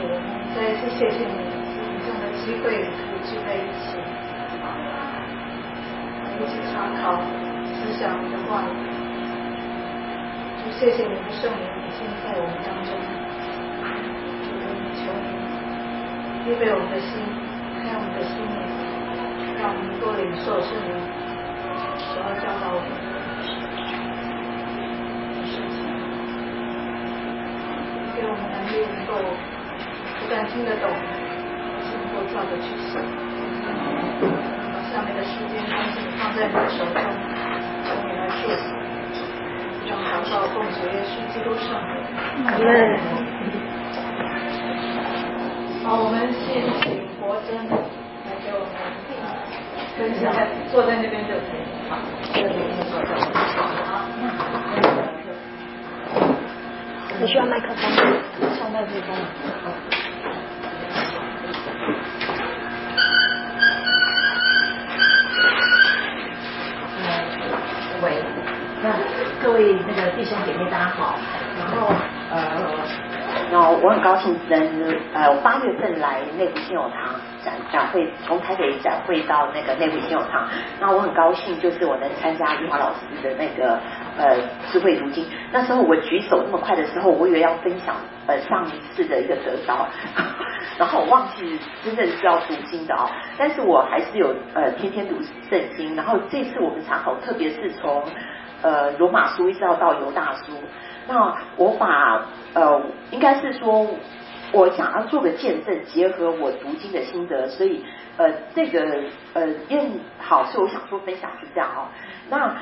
我们再一次谢谢你，有这样的机会可以聚在一起，一起查考、思想你的话语。就谢谢你的圣灵已经在我们当中，主，我们求你预备我们的心，开我们的心眼，让我们能够领受圣灵所要教导我们的事情，给我们能力能够不但听得懂，而是能够照着去行。把下面的时间恭敬放在你的手中，求你来祝福，让祷告奉主耶稣基督圣名。好，我们先请国珍来给我们分享，坐在那边就可以。好，这里坐着。好， 你需要麦克风吗？ 上麦克风。 那各位那个弟兄姐妹大家好，然后我很高兴能8月份来内湖信友堂展会，从台北展会到那个内湖信友堂，那我很高兴就是我能参加玉华老师的那个智慧读经。那时候我举手那么快的时候，我以为要分享上一次的一个得着，然后我忘记真正是要读经的但是我还是有天天读圣经。然后这次我们查考，特别是从罗马书一直到犹大书，那我把应该是说我想要做个见证，结合我读经的心得，所以这个因为好，所以我想说分享是这样那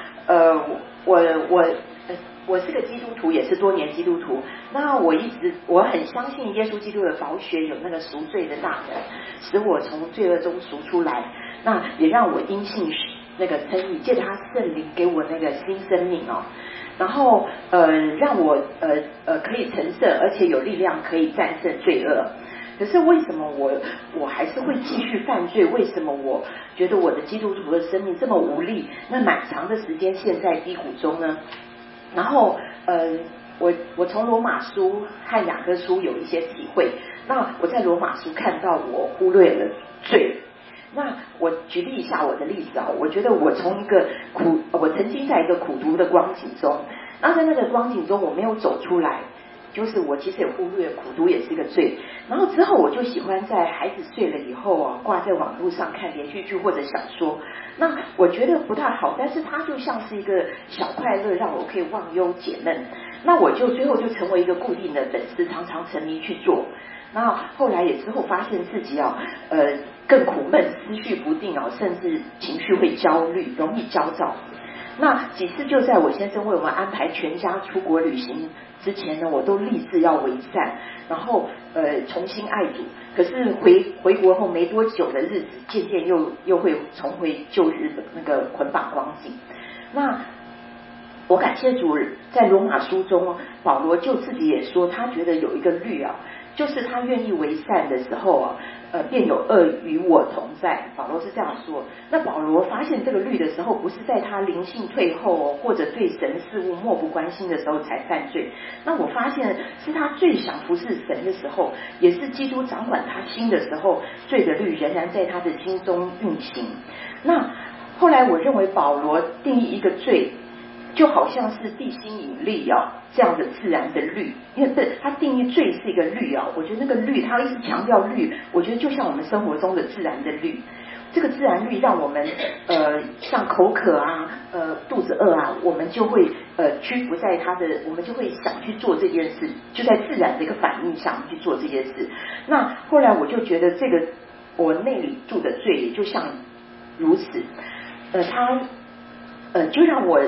我是个基督徒，也是多年基督徒。那我很相信耶稣基督的宝血有那个赎罪的大能，使我从罪恶中赎出来。那也让我因信那个称义，借着他圣灵给我那个新生命然后让我可以成圣，而且有力量可以战胜罪恶。可是为什么我还是会继续犯罪？为什么我觉得我的基督徒的生命这么无力？那蛮长的时间陷在低谷中呢？然后我从罗马书和雅各书有一些体会。那我在罗马书看到我忽略了罪。那我举例一下我的例子我觉得我从我曾经在一个苦读的光景中，那在那个光景中我没有走出来，就是我其实也忽略苦读也是一个罪。然后之后我就喜欢在孩子睡了以后挂在网络上看连续剧或者小说，那我觉得不太好，但是它就像是一个小快乐，让我可以忘忧解闷。那我就最后就成为一个固定的粉丝，常常沉迷去做。然后后来也之后发现自己更苦闷，思绪不定甚至情绪会焦虑，容易焦躁。那几次就在我先生为我们安排全家出国旅行之前呢，我都立志要为善，然后重新爱主。可是回国后没多久的日子，渐渐又会重回旧日的那个捆绑光景。那我感谢主，在罗马书中保罗就自己也说，他觉得有一个律就是他愿意为善的时候便有恶与我同在。保罗是这样说。那保罗发现这个律的时候，不是在他灵性退后或者对神事物漠不关心的时候才犯罪。那我发现是他最想服侍神的时候，也是基督掌管他心的时候，罪的律仍然在他的心中运行。那后来我认为保罗定义一个罪，就好像是地心引力这样的自然的律，因为他定义罪是一个律我觉得那个律他一直强调律，我觉得就像我们生活中的自然的律。这个自然律让我们像口渴肚子饿我们就会屈服在他的，我们就会想去做这件事，就在自然的一个反应上去做这件事。那后来我就觉得这个我内里住的罪也就像如此，他就让我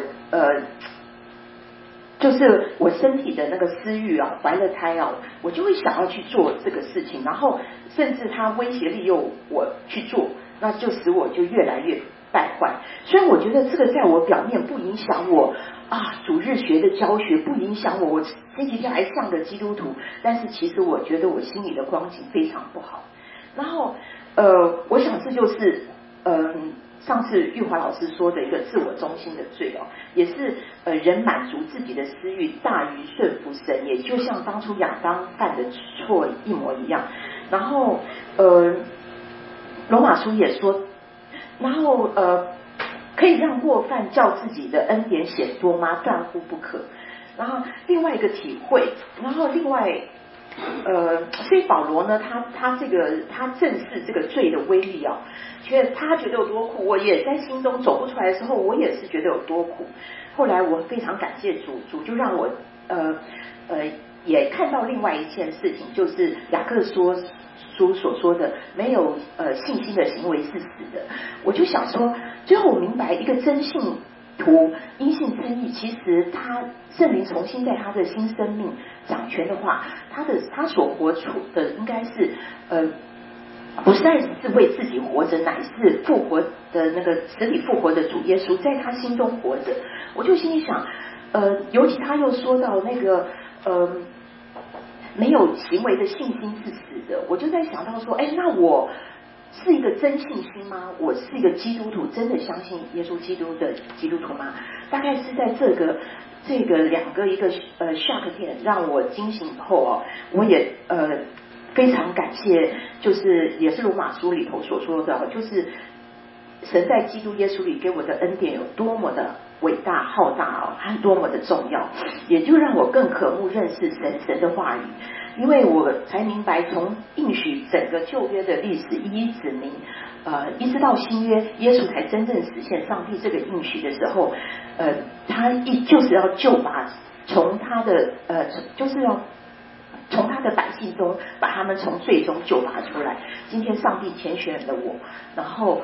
就是我身体的那个私欲怀了胎我就会想要去做这个事情，然后甚至他威胁利诱我去做，那就使我就越来越败坏。虽然我觉得这个在我表面不影响我主日学的教学，不影响我星期天还像个基督徒，但是其实我觉得我心里的光景非常不好。然后我想这就是上次玉华老师说的一个自我中心的罪哦，也是人满足自己的私欲大于顺服神，也就像当初亚当犯的错一模一样。然后罗马书也说，然后可以让过犯叫自己的恩典显多吗？断乎不可。然后另外一个体会，然后另外所以保罗呢，他正视这个罪的威力啊，他觉得有多苦，我也在心中走不出来的时候，我也是觉得有多苦。后来我非常感谢主就让我也看到另外一件事情，就是雅各书所说的没有信心的行为是死的。我就想说，最后我明白一个真信徒因信称义，其实他圣灵重新在他的新生命掌权的话，他所活出的应该是不再是为自己活着，乃是复活的那个实体复活的主耶稣在他心中活着。我就心里想，尤其他又说到那个没有行为的信心是死的，我就在想到说，那我是一个真信心吗？我是一个基督徒，真的相信耶稣基督的基督徒吗？大概是在这个两个一个shock 点让我惊醒以后哦，我也非常感谢，就是也是罗马书里头所说的，就是神在基督耶稣里给我的恩典有多么的伟大浩大哦，和多么的重要，也就让我更渴慕认识神的话语。因为我才明白，从应许整个旧约的历史一一指明，一直到新约，耶稣才真正实现上帝这个应许的时候，他就是要救拔从他的就是要从他的百姓中把他们从罪中救拔出来。今天上帝拣选了我，然后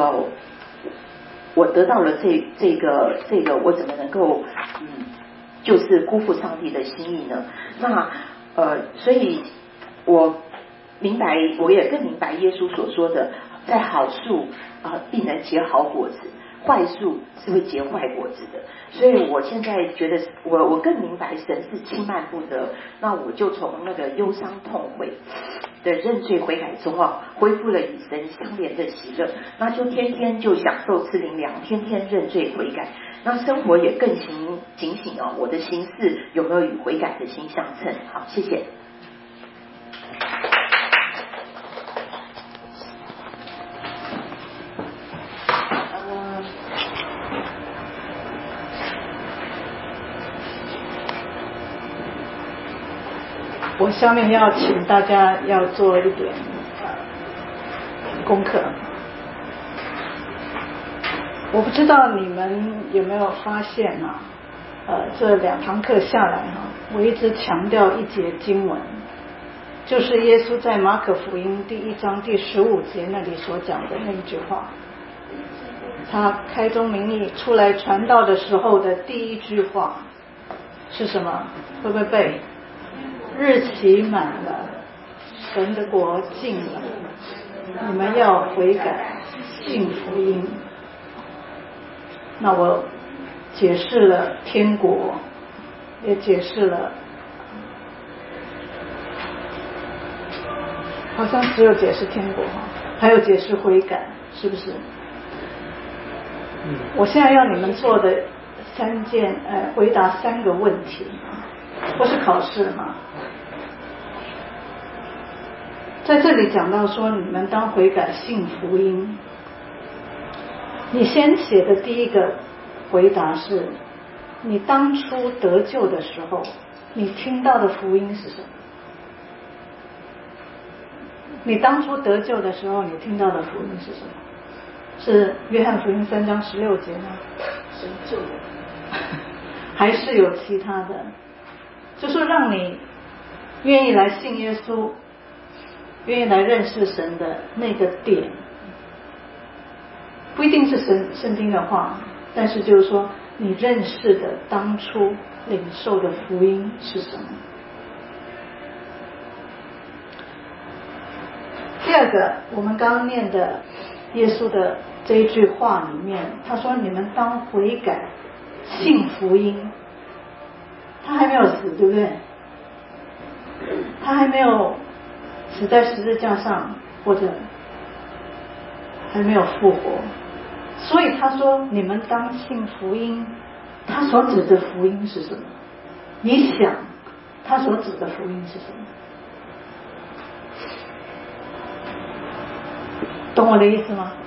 我得到了这个，我怎么能够就是辜负上帝的心意呢？那所以我明白，我也更明白耶稣所说的，在好树必能结好果子，坏树是会结坏果子的。所以我现在觉得我更明白神是轻慢不得，那我就从那个忧伤痛悔的认罪悔改中恢复了与神相连的喜乐，那就天天就享受赐灵粮，天天认罪悔改，那生活也更警醒我的心事有没有与悔改的心相称。好，谢谢。 我下面要请大家要做一点功课。我不知道你们有没有发现这2堂课下来我一直强调一节经文，就是耶稣在马可福音第1章第15节那里所讲的那一句话。他开宗明义出来传道的时候的第一句话是什么？会不会背？日期满了，神的国近了，你们要悔改，信福音。那我解释了天国，也解释了，好像只有解释天国还有解释悔改，是不是？我现在要你们做的回答3个问题，不是考试吗？在这里讲到说你们当悔改信福音，你先写的第一个回答是，你当初得救的时候你听到的福音是什么？你当初得救的时候你听到的福音是什么？是约翰福音3章16节吗？神救我。还是有其他的？就是让你愿意来信耶稣，愿意来认识神的那个点，不一定是圣经的话，但是就是说你认识的当初领受的福音是什么？第二个，我们刚刚念的耶稣的这一句话里面，他说你们当悔改信福音。他还没有死，对不对？他还没有死在十字架上，或者还没有复活， 所以他说你们当信福音，他所指的福音是什么？你想他所指的福音是什么？懂我的意思吗？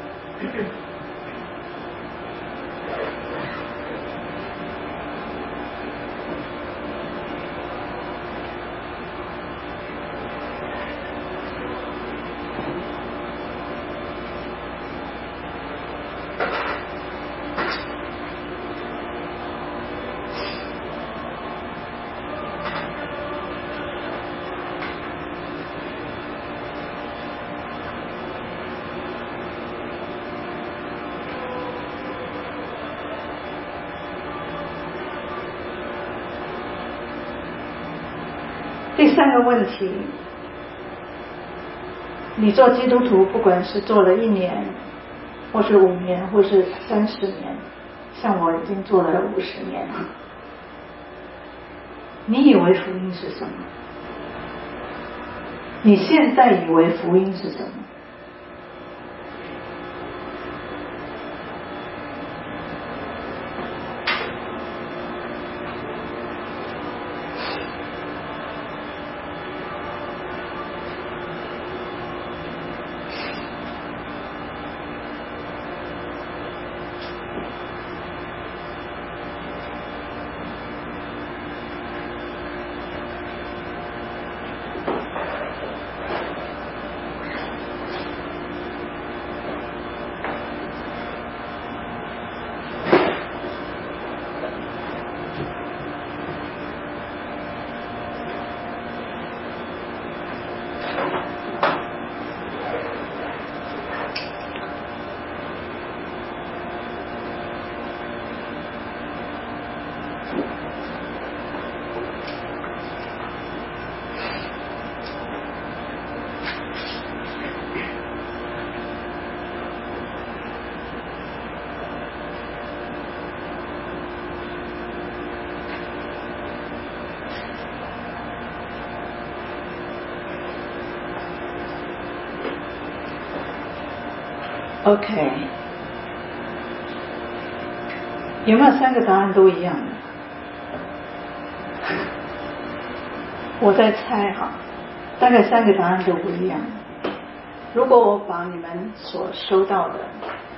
第三个问题，你做基督徒，不管是做了1年，或是5年，或是30年，像我已经做了50年了，你以为福音是什么？你现在以为福音是什么？OK， 有没有3个答案都一样的？我在猜哈，大概3个答案都不一样。如果我把你们所收到的、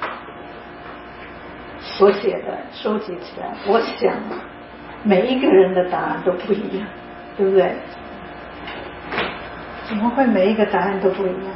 所写的收集起来，我想每一个人的答案都不一样，对不对？怎么会每一个答案都不一样？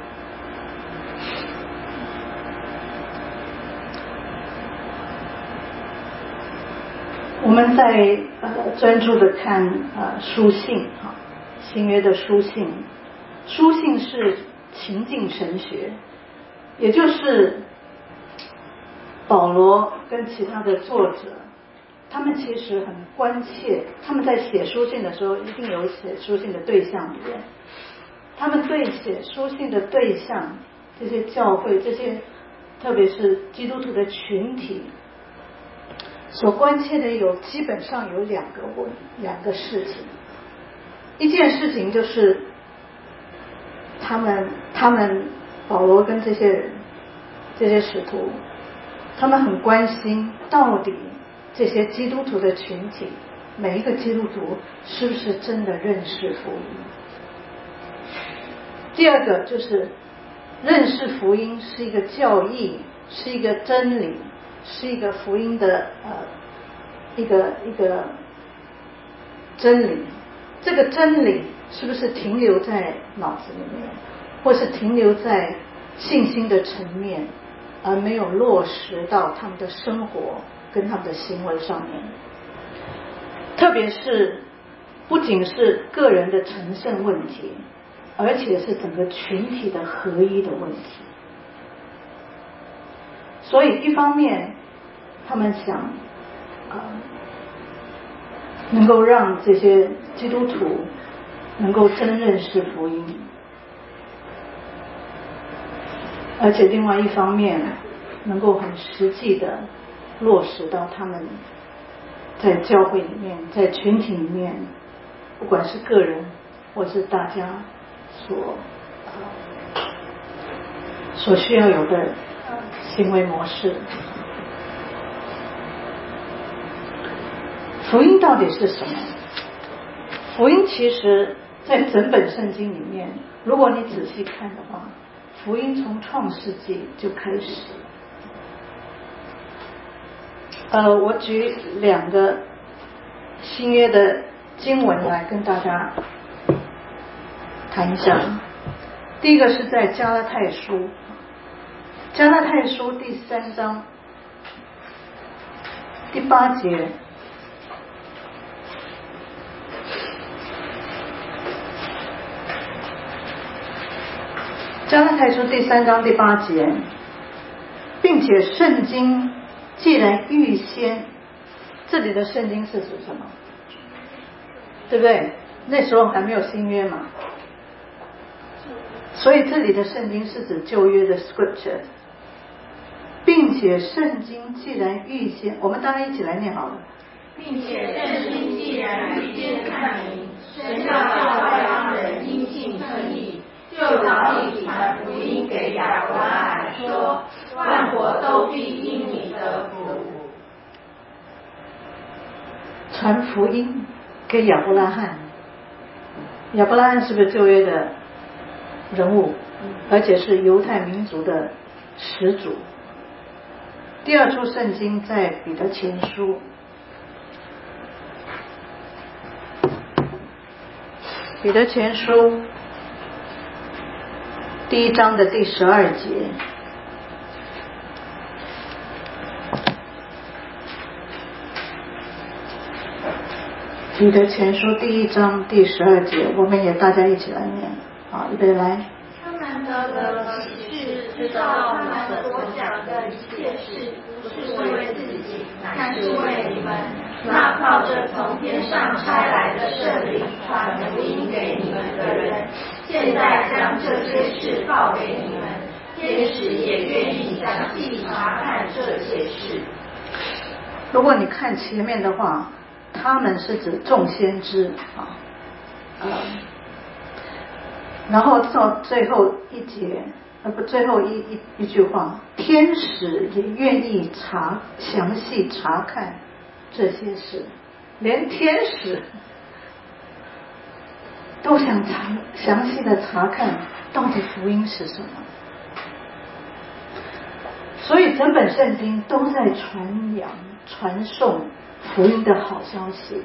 我们在专注的看书信哈，新约的书信，书信是情境神学，也就是保罗跟其他的作者，他们其实很关切，他们在写书信的时候一定有写书信的对象里面，他们对写书信的对象，这些教会，这些特别是基督徒的群体所关切的基本上有2个事情。一件事情就是他们保罗跟这些人，这些使徒，他们很关心到底这些基督徒的群体，每一个基督徒是不是真的认识福音。第二个就是认识福音是一个教义，是一个真理，是一个福音的一个真理。这个真理是不是停留在脑子里面，或是停留在信心的层面，而没有落实到他们的生活跟他们的行为上面？特别是不仅是个人的成圣问题，而且是整个群体的合一的问题。所以一方面他们想能够让这些基督徒能够真认识福音，而且另外一方面能够很实际的落实到他们在教会里面，在群体里面，不管是个人或是大家所需要有的行为模式。福音到底是什么？福音其实在整本圣经里面，如果你仔细看的话，福音从创世纪就开始。我举2个新约的经文来跟大家谈一下。第一个是在加拉太书，加拉太书第3章第8节。加拉太书第3章第8节，并且圣经既然预先，这里的圣经是指什么？对不对？那时候还没有新约嘛，所以这里的圣经是指旧约的 scripture， 并且圣经既然预先，我们大家一起来念好了。 并且圣经既然预先看明，神要叫外邦人因信称义，就早已传福音给亚伯拉罕说，万国都必因你得福。 传福音给亚伯拉罕，亚伯拉罕是不是旧约的人物？而且是犹太民族的始祖。第2处圣经在彼得前书，彼得前书第1章的第12节。彼得前书第1章第12节，我们也大家一起来念。好，预备来。 他们得了启示，知道他们所讲的一切事，不是为自己，乃是为你们。那靠着从天上差来的圣灵传福音给你们的人，现在将这些事报给你们，天使也愿意详细查看这些事。 如果你看前面的话，他们是指众先知啊，然后到最后一节，最后一句话，天使也愿意详细查看这些事，连天使都想详细的查看到底福音是什么。所以整本圣经都在传扬传颂福音的好消息。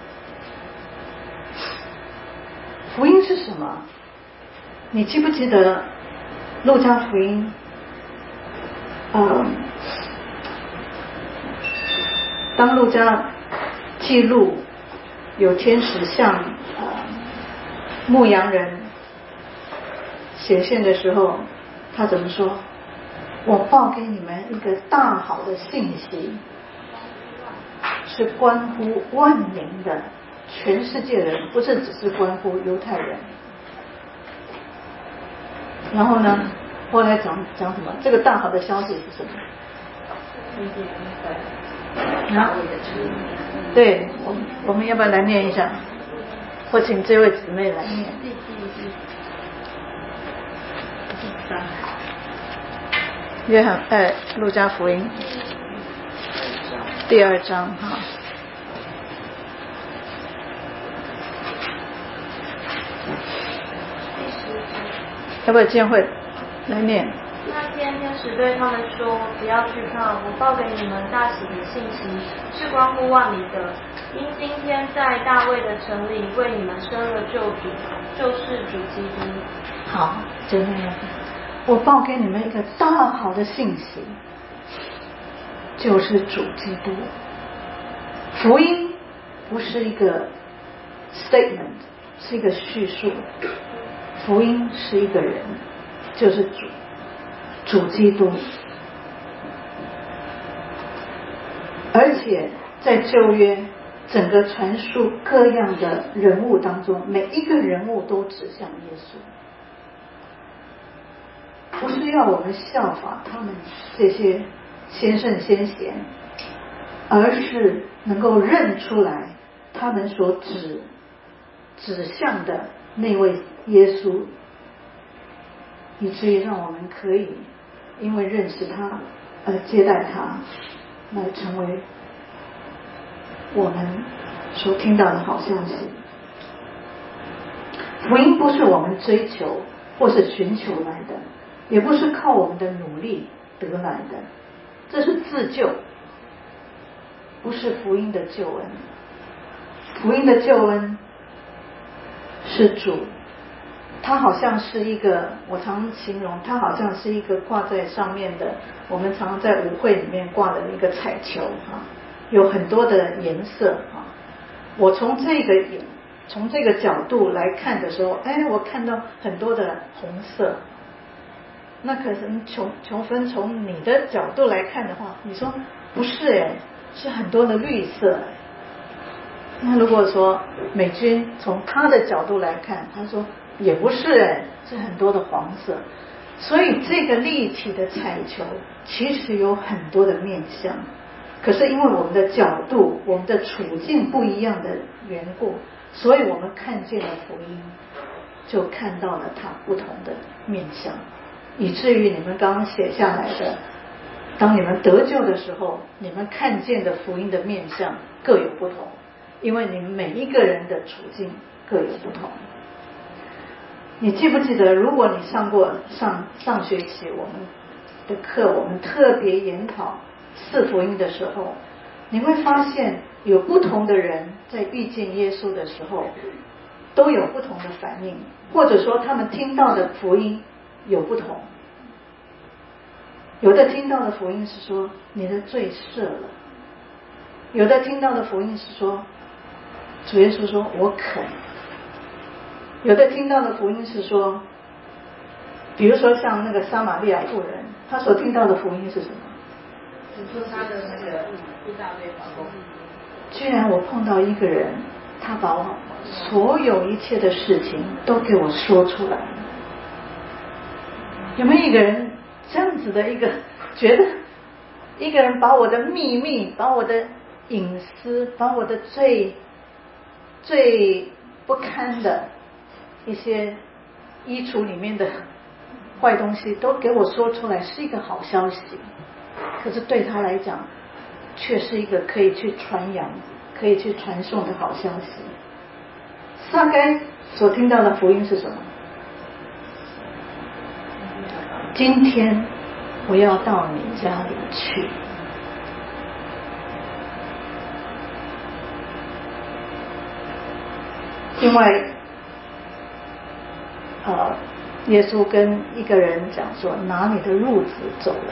福音是什么？你记不记得路加福音当路加记录有天使向牧羊人显现的时候，他怎么说？我报给你们一个大好的信息，是关乎万民的，全世界人，不是只是关乎犹太人。然后呢，后来讲什么？这个大好的消息是什么？对，我们要不要来念一下？或请这位姊妹来念。路加福音第2章哈。要不要见会来念？ 那天天使对他们说，不要惧怕，我报给你们大喜的信息，是关乎万民的。因今天在大卫的城里为你们生了救主，就是主基督。 好，就那样。我报给你们一个大好的信息，就是主基督。福音不是一个 statement， 是一个叙述。福音是一个人，就是主基督。而且在旧约整个传述各样的人物当中，每一个人物都指向耶稣。不是要我们效法他们这些先圣先贤，而是能够认出来他们所指向的那位耶稣，以至于让我们可以因为认识他接待他，来成为我们所听到的好消息。福音不是我们追求或是寻求来的，也不是靠我们的努力得来的，这是自救，不是福音的救恩。福音的救恩是主，它好像是一个，我常形容它好像是一个挂在上面的，我们常常在舞会里面挂的一个彩球有很多的颜色我从这个角度来看的时候，我看到很多的红色。那可是琼芬从你的角度来看的话，你说不是是很多的绿色。那如果说美君从他的角度来看，他说也不是是很多的黄色。所以这个立体的彩球其实有很多的面向，可是因为我们的角度、我们的处境不一样的缘故，所以我们看见了福音，就看到了它不同的面向，以至于你们刚刚写下来的，当你们得救的时候，你们看见的福音的面向各有不同，因为你们每一个人的处境各有不同。你记不记得，如果你上学期我们的课，我们特别研讨四福音的时候，你会发现有不同的人在遇见耶稣的时候都有不同的反应，或者说他们听到的福音有不同。有的听到的福音是说你的罪赦了，有的听到的福音是说主耶稣说我肯，有的听到的福音是说，比如说像那个撒玛利亚妇人，她所听到的福音是什么？ 只说他的那个一大堆法工。 居然我碰到一个人，他把我所有一切的事情都给我说出来。有没有一个人这样子的一个觉得，一个人把我的秘密、把我的隐私、把我的最不堪的一些衣橱里面的坏东西都给我说出来，是一个好消息。可是对他来讲却是一个可以去传扬、可以去传送的好消息。撒该所听到的福音是什么？今天我要到你家里去。另外耶稣跟一个人讲说，拿你的褥子走了。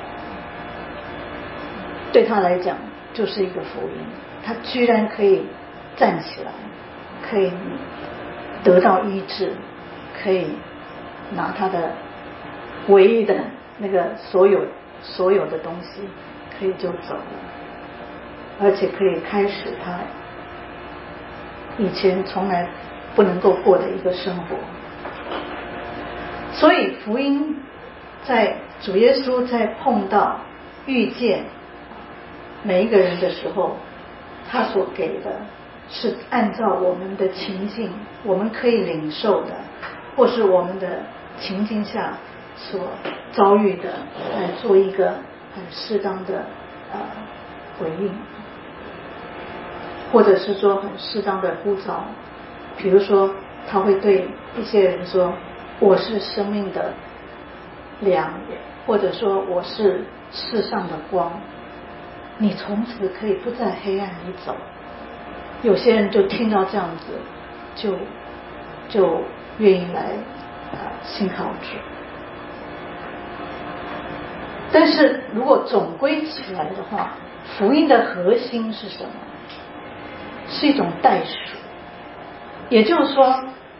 对他来讲就是一个福音，他居然可以站起来，可以得到医治，可以拿他的唯一的那个所有的东西可以就走了，而且可以开始他以前从来不能够过的一个生活。所以福音在主耶稣在碰到遇见每一个人的时候，他所给的是按照我们的情境，我们可以领受的，或是我们的情境下所遭遇的，来做一个很适当的回应，或者是说很适当的呼召。比如说他会对一些人说，我是生命的粮，或者说我是世上的光，你从此可以不在黑暗里走。有些人就听到这样子，就愿意来信靠主。但是如果总归起来的话，福音的核心是什么？是一种代赎。也就是说，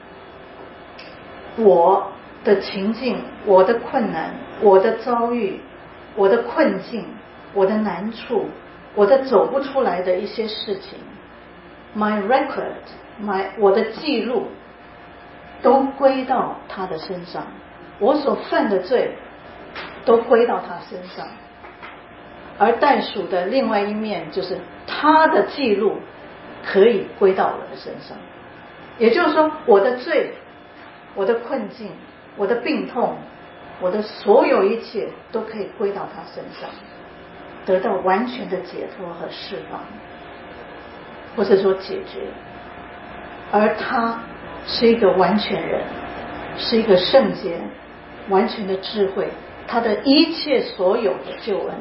我的情境、我的困难、我的遭遇、我的困境、我的难处、我的走不出来的一些事情， my record， 我的记录都归到他的身上，我所犯的罪都归到他身上。而代赎的另外一面就是他的记录可以归到我的身上。也就是说，我的罪、我的困境、我的病痛、我的所有一切都可以归到他身上。 得到完全的解脱和释放，或者说解决。而他是一个完全人，是一个圣洁完全的智慧，他的一切所有的救恩，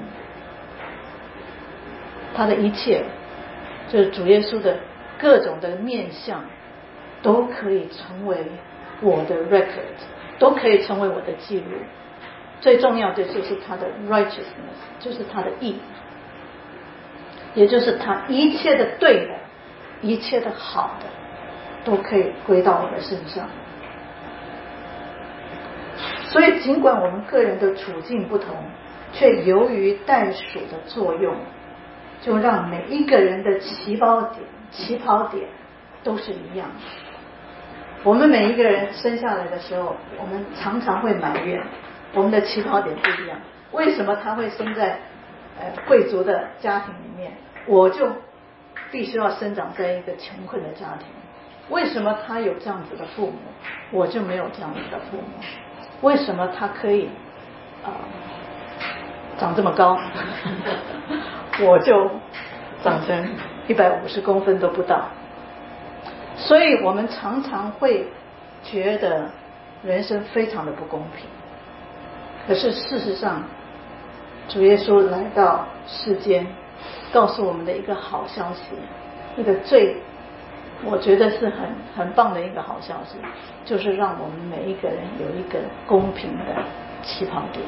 他的一切就是主耶稣的各种的面向都可以成为我的 record， 都可以成为我的记录。最重要的就是他的 righteousness， 就是他的义，也就是他一切的对的，一切的好的都可以归到我的身上。所以尽管我们个人的处境不同，却由于代数的作用，就让每一个人的起跑点都是一样的。我们每一个人生下来的时候，我们常常会埋怨我们的起跑点不一样，为什么他会生在贵族的家庭里面，我就必须要生长在一个穷困的家庭？为什么他有这样子的父母，我就没有这样子的父母？为什么他可以长这么高我就长成150公分都不到？所以我们常常会觉得人生非常的不公平。可是事实上，主耶稣来到世间告诉我们的一个好消息，一个我觉得是很棒的一个好消息，就是让我们每一个人有一个公平的起跑点。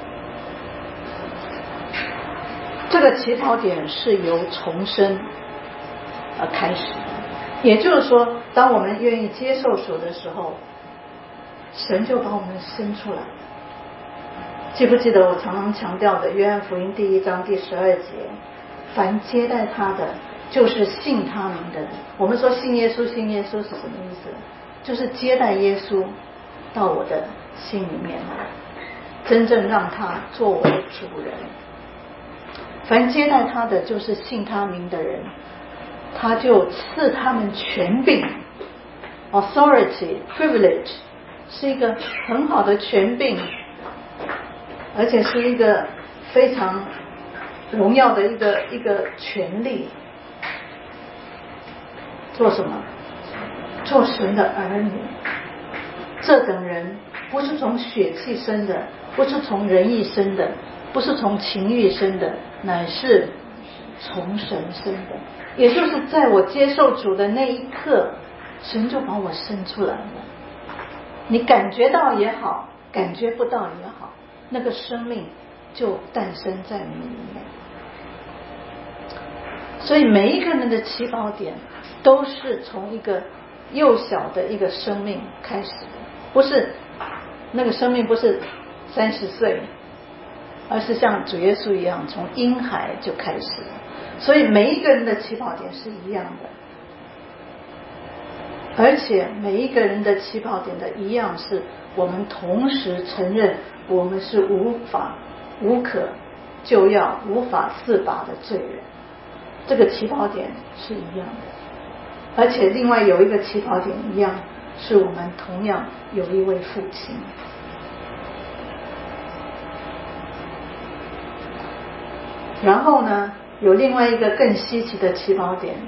这个起跑点是由重生而开始的，也就是说，当我们愿意接受主的时候，神就把我们生出来。记不记得我常常强调的约翰福音1章第12节，凡接待他的就是信他名的人。我们说信耶稣是什么意思？就是接待耶稣到我的心里面来，真正让他做我的主人。凡接待他的就是信他名的人，他就赐他们权柄 authority privilege， 是一个很好的权柄，而且是一个非常荣耀的一个权利。做什么？做神的儿女。这等人不是从血气生的，不是从人意生的，不是从情欲生的，乃是从神生的。也就是在我接受主的那一刻，神就把我生出来了。你感觉到也好，感觉不到也好，那个生命就诞生在你里面。所以每一个人的起跑点都是从一个幼小的一个生命开始的，不是那个生命不是30岁，而是像主耶稣一样从婴孩就开始了。所以每一个人的起跑点是一样的，而且每一个人的起跑点的一样是我们同时承认我们是无可救药、无法自拔的罪人。这个起跑点是一样的，而且另外有一个起跑点一样，是我们同样有一位父亲。然后呢，有另外一个更稀奇的起跑点。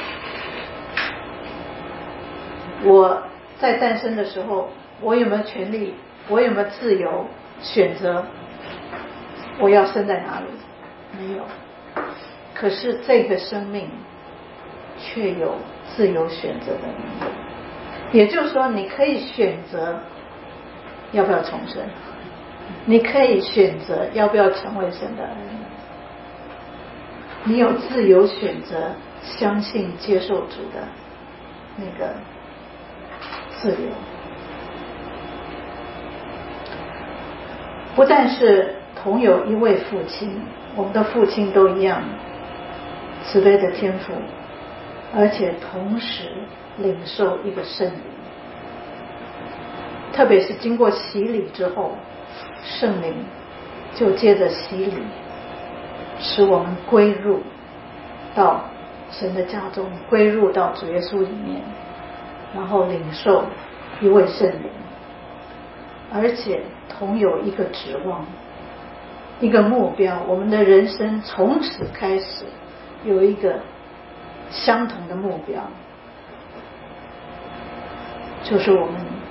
我在诞生的时候，我有没有权利，我有没有自由选择我要生在哪里？没有。可是这个生命却有自由选择的能力。也就是说，你可以选择要不要重生，你可以选择要不要成为神的儿女，你有自由选择相信接受主的那个自由。不但是同有一位父亲，我们的父亲都一样慈悲的天父，而且同时领受一个圣灵，特别是经过洗礼之后，圣灵就借着洗礼使我们归入到神的家中，归入到主耶稣里面，然后领受一位圣灵，而且同有一个指望， 一个目标，我们的人生从此开始有一个相同的目标，就是我们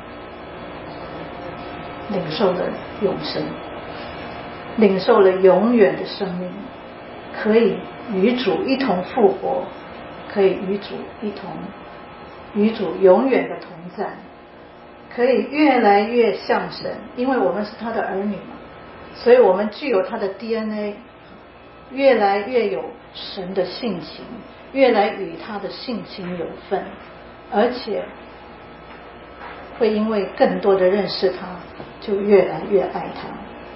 领受了永生，领受了永远的生命，可以与主一同复活，可以与主永远的同在，可以越来越像神，因为我们是他的儿女嘛，所以我们具有他的 DNA， 越来越有神的性情，越来与他的性情有份，而且会因为更多的认识他，就越来越爱他。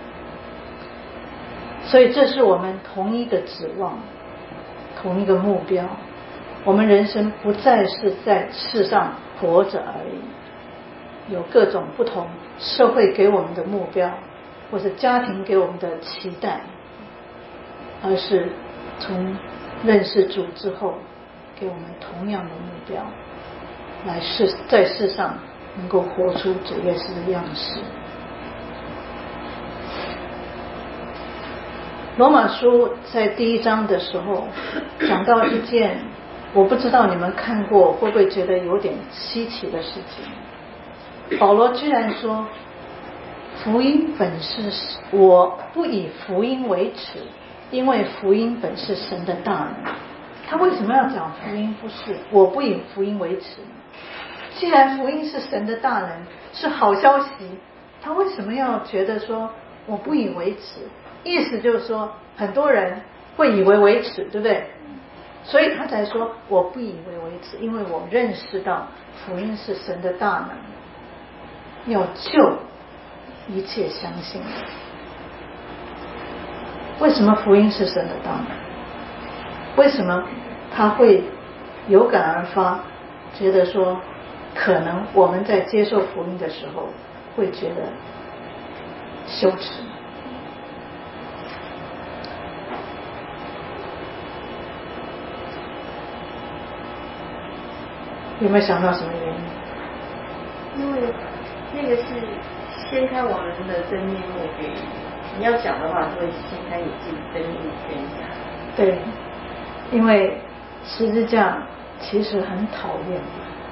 所以这是我们同一个指望，同一个目标。我们人生不再是在世上活着而已，有各种不同社会给我们的目标，或者家庭给我们的期待，而是从认识主之后给我们同样的目标，来在世上能够活出主耶稣的样式。罗马书在第1章的时候讲到一件我不知道你们看过会不会觉得有点稀奇的事情。保罗居然说，福音本是我不以福音为耻，因为福音本是神的大能。他为什么要讲福音不是我不以福音为耻呢？既然福音是神的大能，是好消息，他为什么要觉得说我不以为耻？意思就是说很多人会以为为耻，对不对？所以他才说我不以为为耻，因为我认识到福音是神的大能，要救一切相信的。为什么福音是神的大能？为什么他会有感而发，觉得说可能我们在接受福音的时候会觉得羞耻？有没有想到什么原因？ 因为那个是掀开我们的真面目给你要讲的话，就会掀开你自己真面目给你讲。 对，因为十字架其实很讨厌。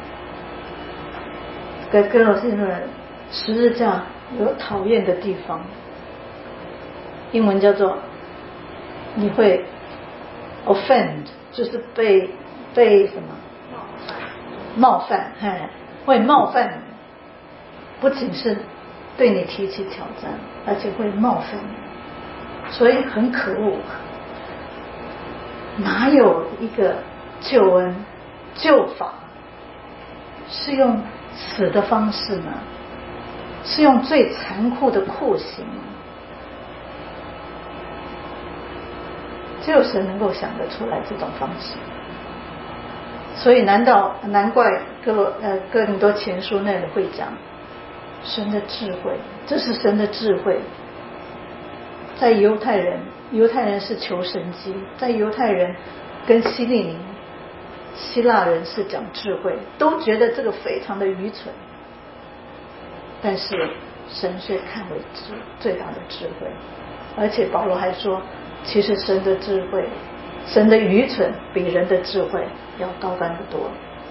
跟老师说，十字架有讨厌的地方，英文叫做你会 offend， 就是被什么冒犯，会冒犯你，不仅是对你提起挑战，而且会冒犯你，所以很可恶。哪有一个救恩救法是用死的方式呢？是用最残酷的酷刑？只有神能够想得出来这种方式。所以难怪哥林多前书那里会讲神的智慧，这是神的智慧。在犹太人是求神机，在犹太人跟希腊人是讲智慧，都觉得这个非常的愚蠢，但是神却看为最大的智慧。而且保罗还说，其实神的智慧，神的愚蠢比人的智慧要高干得多。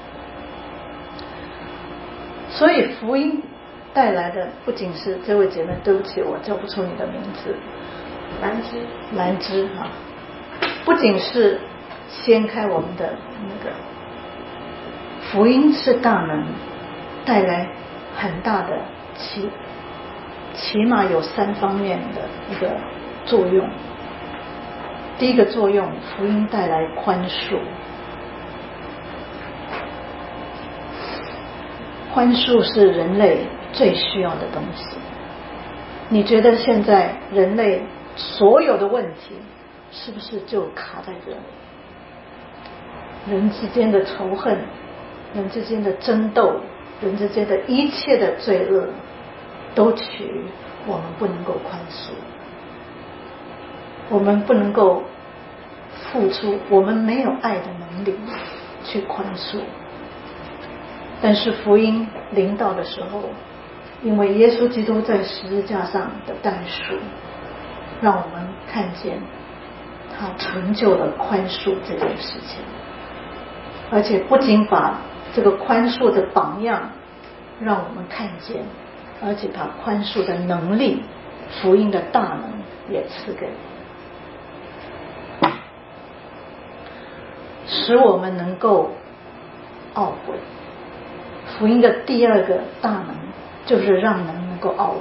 所以福音带来的不仅是这位姐妹，对不起我叫不出你的名字，兰芝啊，不仅是掀开我们的那个福音是大能，带来很大的起码有3方面的一个作用。第一个作用，福音带来宽恕。宽恕是人类最需要的东西。你觉得现在人类所有的问题是不是就卡在这里？人之间的仇恨，人之间的争斗，人之间的一切的罪恶，都取于我们不能够宽恕，我们不能够付出，我们没有爱的能力去宽恕。但是福音临到的时候，因为耶稣基督在十字架上的代赎， 让我们看见他成就了宽恕这件事情，而且不仅把这个宽恕的榜样让我们看见，而且把宽恕的能力、福音的大能也赐给我们，使我们能够懊悔。福音的第二个大能就是让人能够懊悔。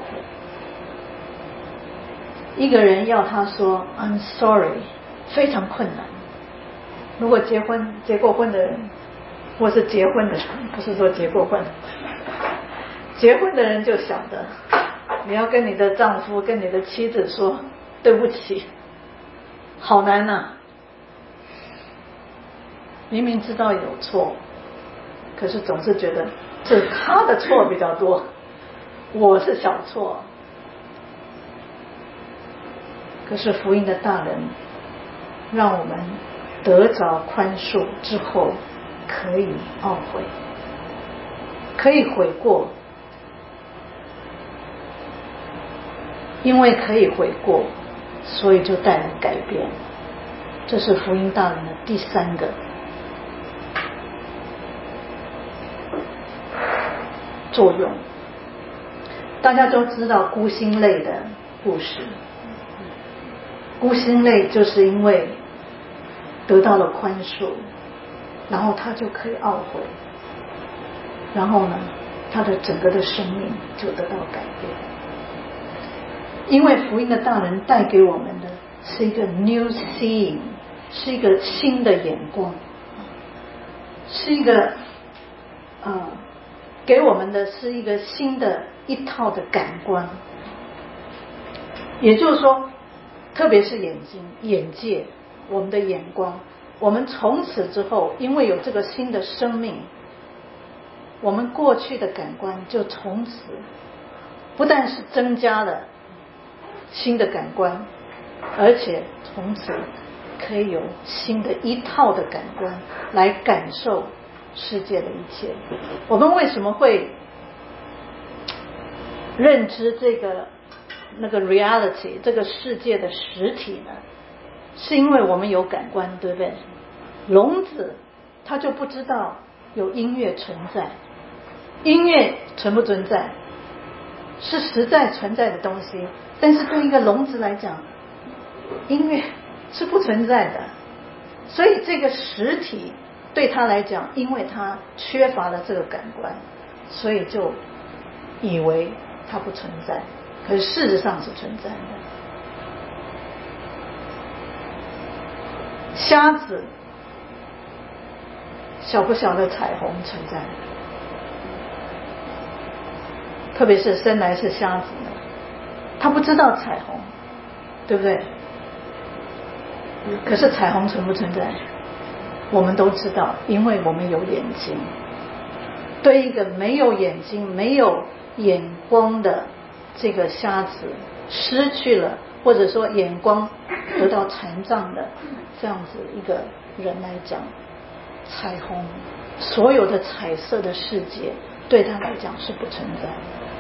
一个人要他说 I'm sorry 非常困难。如果结过婚的人，或是结婚的人，不是说结过婚，结婚的人就晓得，你要跟你的丈夫跟你的妻子说对不起，好难啊。明明知道有错，可是总是觉得是他的错比较多，我是小错。可是福音的大能让我们得着宽恕之后可以懊悔，可以悔过，因为可以悔过，所以就带来改变。这是福音大能的第三个作用。大家都知道孤星泪的故事，孤星泪就是因为得到了宽恕，然后他就可以懊悔，然后呢，他的整个的生命就得到改变。因为福音的大能带给我们的是一个 new seeing， 是一个新的眼光，是一个给我们的是一个新的一套的感官。也就是说，特别是眼界，我们的眼光，我们从此之后因为有这个新的生命，我们过去的感官就从此不但是增加了新的感官，而且从此可以有新的一套的感官来感受世界的一切。我们为什么会认知这个那个 reality 这个世界的实体呢？是因为我们有感官，对不对？聋子他就不知道有音乐存在，音乐存不存在是实在存在的东西，但是对一个聋子来讲，音乐是不存在的。所以这个实体对他来讲，因为他缺乏了这个感官，所以就以为它不存在，可是事实上是存在的。瞎子晓不晓得彩虹存在？特别是生来是瞎子的，他不知道彩虹，对不对？可是彩虹存不存在？我们都知道，因为我们有眼睛。对一个没有眼睛、没有眼光的这个瞎子，失去了或者说眼光得到残障的这样子一个人来讲，彩虹所有的彩色的世界对他来讲是不存在。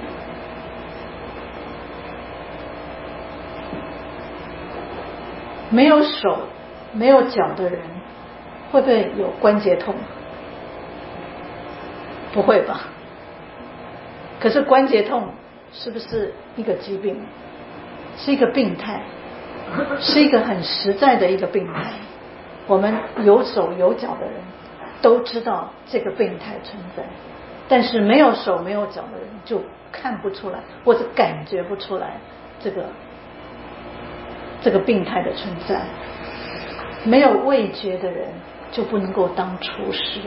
没有手没有脚的人会不会有关节痛？不会吧。可是关节痛是不是一个疾病？是一个病态，是一个很实在的一个病态。我们有手有脚的人都知道这个病态存在，但是没有手没有脚的人就看不出来，或者感觉不出来这个病态的存在。没有味觉的人就不能够当厨师。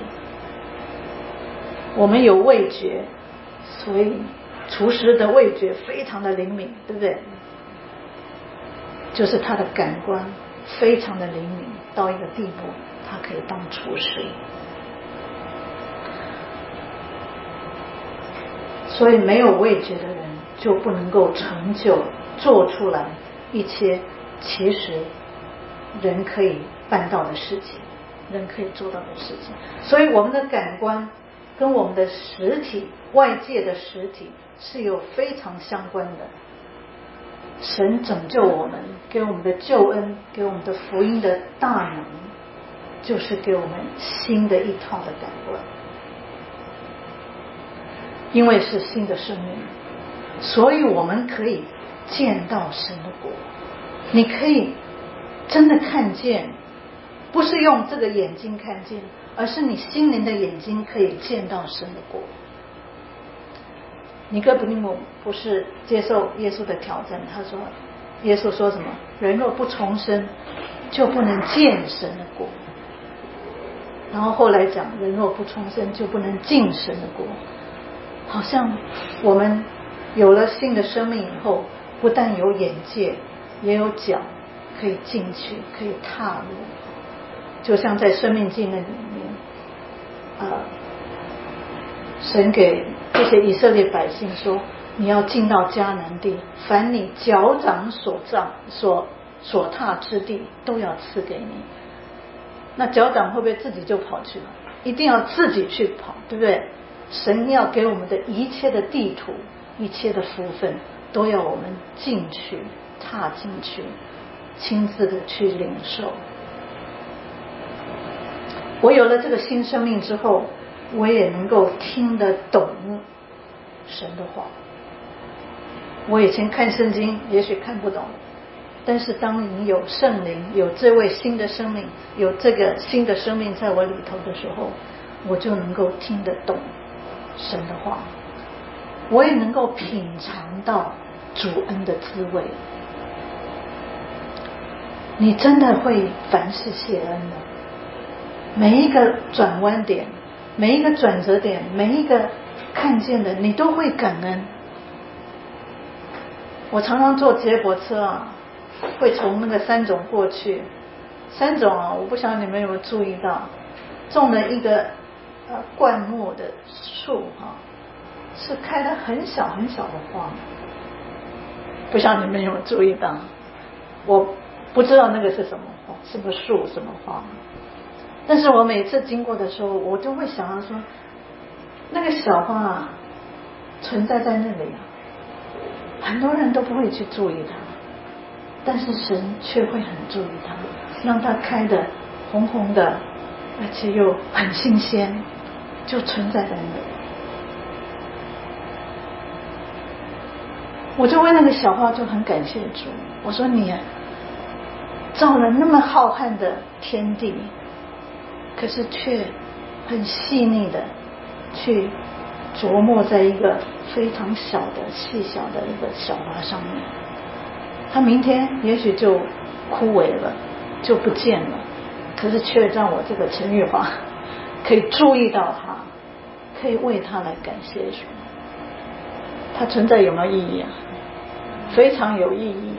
我们有味觉，所以厨师的味觉非常的灵敏，对不对？就是他的感官非常的灵敏到一个地步，他可以当厨师。所以没有味觉的人就不能够成就做出来一些其实人可以办到的事情，人可以做到的事情。所以我们的感官跟我们的实体，外界的实体是有非常相关的。神拯救我们给我们的救恩，给我们的福音的大能，就是给我们新的一套的感官。因为是新的生命，所以我们可以见到神的国。你可以真的看见，不是用这个眼睛看见，而是你心灵的眼睛可以见到神的国。尼哥底母不是接受耶稣的挑战，他说耶稣说什么？人若不重生，就不能见神的国。然后后来讲，人若不重生，就不能进神的国。好像我们有了新的生命以后，不但有眼界，也有脚可以进去，可以踏入。就像在生命记那里面，神给这些以色列百姓说，你要进到迦南地，凡你脚掌所踏之地，都要赐给你。那脚掌会不会自己就跑去了？一定要自己去跑，对不对？神要给我们的一切的地图，一切的福分，都要我们进去，踏进去，亲自的去领受。我有了这个新生命之后，我也能够听得懂神的话。我以前看圣经也许看不懂，但是当你有圣灵，有这位新的生命，有这个新的生命在我里头的时候，我就能够听得懂神的话，我也能够品尝到主恩的滋味。你真的会凡事谢恩的，每一个转弯点，每一个转折点，每一个看见的，你都会感恩。我常常坐接驳车啊，会从那个三种过去。三种啊，我不晓得你们有没有注意到，种了一个灌木的树是开得很小很小的花，不晓得你们有没有注意到？我不知道那个是什么花，什么树，什么花，但是我每次经过的时候，我就会想到说，那个小花存在在那里很多人都不会去注意它，但是神却会很注意它，让它开得红红的，而且又很新鲜，就存在在那里。我就为那个小花就很感谢主，我说你造了那么浩瀚的天地，可是却很细腻的去琢磨在一个非常小的细小的一个小花上面，它明天也许就枯萎了，就不见了，可是却让我这个陈玉华可以注意到它，可以为它来感谢主。它存在有没有意义啊？非常有意义。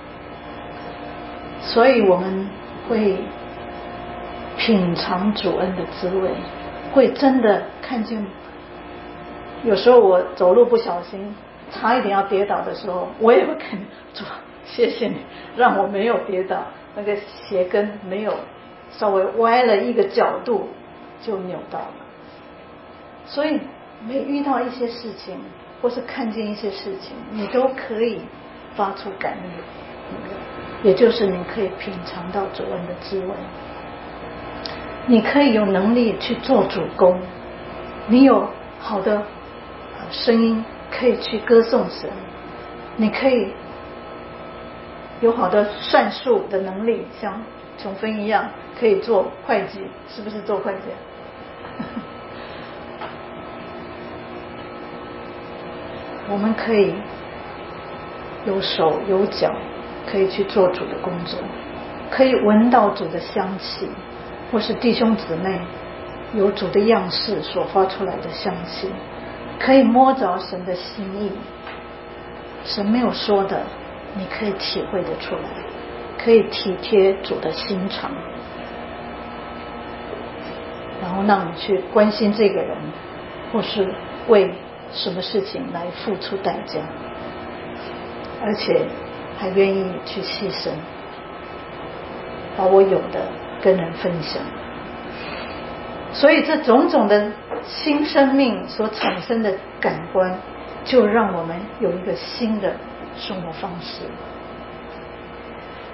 所以我们会品尝主恩的滋味，会真的看见。有时候我走路不小心差一点要跌倒的时候，我也会跟主谢谢你让我没有跌倒，那个鞋跟没有稍微歪了一个角度就扭到了。所以每遇到一些事情或是看见一些事情，你都可以发出感恩，也就是你可以品尝到主恩的滋味，你可以有能力去做主工，你有好的声音可以去歌颂神，你可以有好的算术的能力，像琼芬一样可以做会计，是不是做会计？我们可以有手有脚，可以去做主的工作，可以闻到主的香气，或是弟兄姊妹有主的样式所发出来的香气，可以摸着神的心意，神没有说的你可以体会得出来，可以体贴主的心肠，然后让你去关心这个人，或是为什么事情来付出代价，而且还愿意去牺牲，把我有的跟人分享。所以这种种的新生命所产生的感官，就让我们有一个新的生活方式。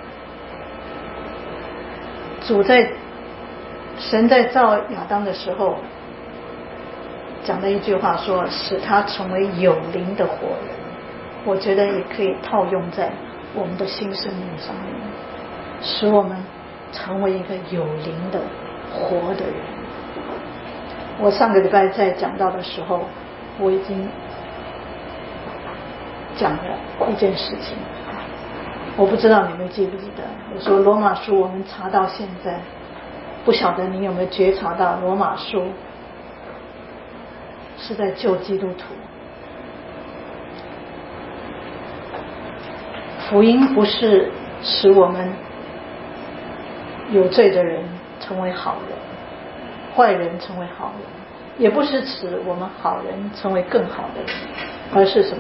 神在造亚当的时候讲了一句话，说使他成为有灵的活人。我觉得也可以套用在我们的新生命上面，使我们成为一个有灵的活的人。我上个礼拜在讲到的时候，我已经讲了一件事情，我不知道你们记不记得。我说罗马书我们查到现在，不晓得你有没有觉察到罗马书是在救基督徒。福音不是使我们有罪的人成为好人，坏人成为好人，也不是使我们好人成为更好的人，而是什么？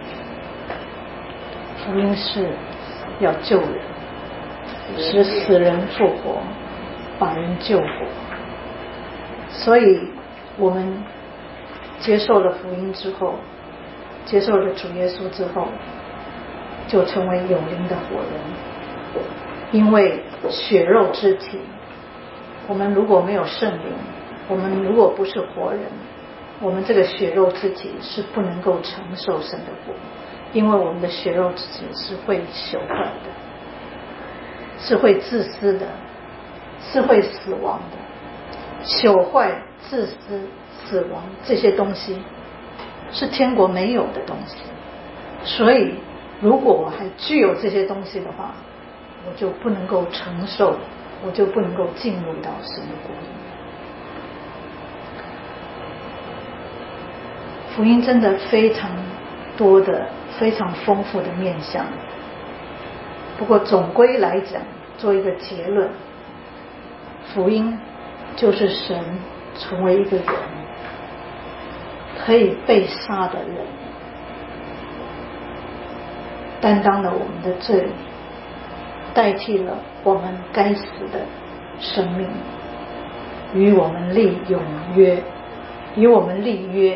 福音是要救人，使死人复活，把人救活。所以我们接受了福音之后，接受了主耶稣之后，就成为有灵的活人。因为血肉之体，我们如果没有圣灵，我们如果不是活人，我们这个血肉之体是不能够承受神的国，因为我们的血肉之体是会朽坏的，是会自私的，是会死亡的。朽坏、自私、死亡这些东西是天国没有的东西，所以如果我还具有这些东西的话，我就不能够承受，我就不能够进入到神的国里面。福音真的非常多的、非常丰富的面向。不过总归来讲，做一个结论，福音就是神成为一个人，可以被杀的人，担当了我们的罪，代替了我们该死的生命，与我们立永约，与我们立约，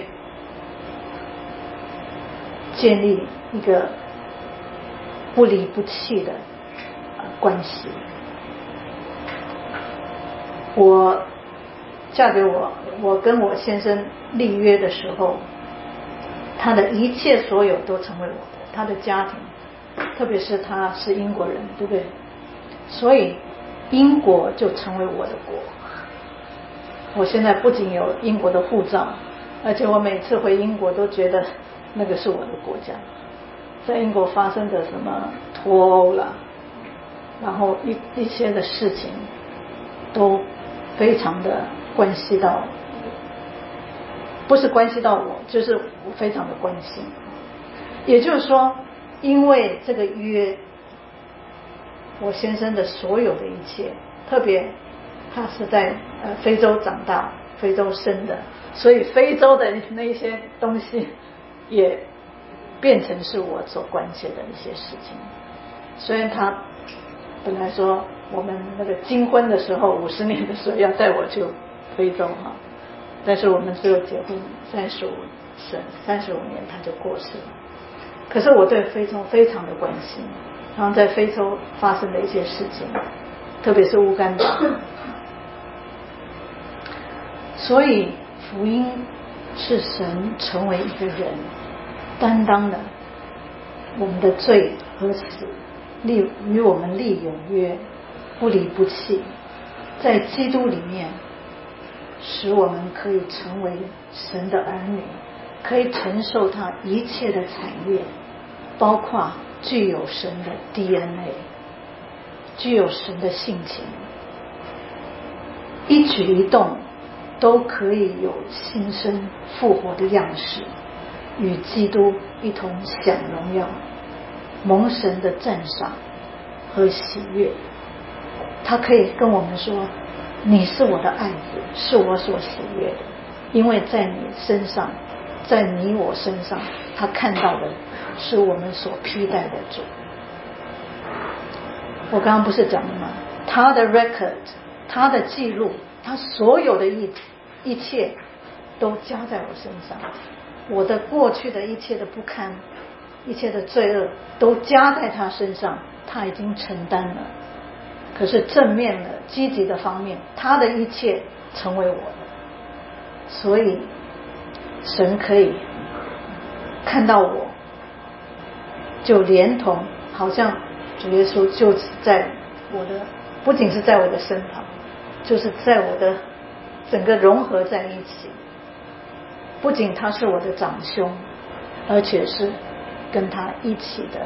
建立一个不离不弃的关系。我嫁给我跟我先生立约的时候，他的一切所有都成为我的，他的家庭，特别是他是英国人，对不对？所以英国就成为我的国。我现在不仅有英国的护照，而且我每次回英国都觉得那个是我的国家。在英国发生的什么脱欧啦，然后一些的事情都非常的关系到，不是关系到我，就是我非常的关心。也就是说，因为这个约，我先生的所有的一切，特别他是在非洲长大、非洲生的，所以非洲的那些东西也变成是我所关切的一些事情。虽然他本来说我们那个金婚的时候50年的时候要带我去非洲哈，但是我们只有结婚35年他就过世了。可是我对非洲非常的关心，然后在非洲发生的一些事情，特别是乌干达。所以福音是神成为一个人，担当了我们的罪和死，与我们立永约，不离不弃，在基督里面使我们可以成为神的儿女，可以承受他一切的产业，包括具有神的 DNA， 具有神的性情，一举一动都可以有新生复活的样式，与基督一同享荣耀，蒙神的赞赏和喜悦。他可以跟我们说，你是我的爱子，是我所喜悦的，因为在你身上，在你我身上，他看到的是我们所披戴的主。我刚刚不是讲了吗？他的 record， 他的记录，他所有的一切都加在我身上，我的过去的一切的不堪，一切的罪恶都加在他身上，他已经承担了。 可是正面的积极的方面，他的一切成为我的，所以神可以看到我，就连同好像主耶稣就在我的，不仅是在我的身旁，就是在我的整个融合在一起。不仅他是我的长兄，而且是跟他一起的。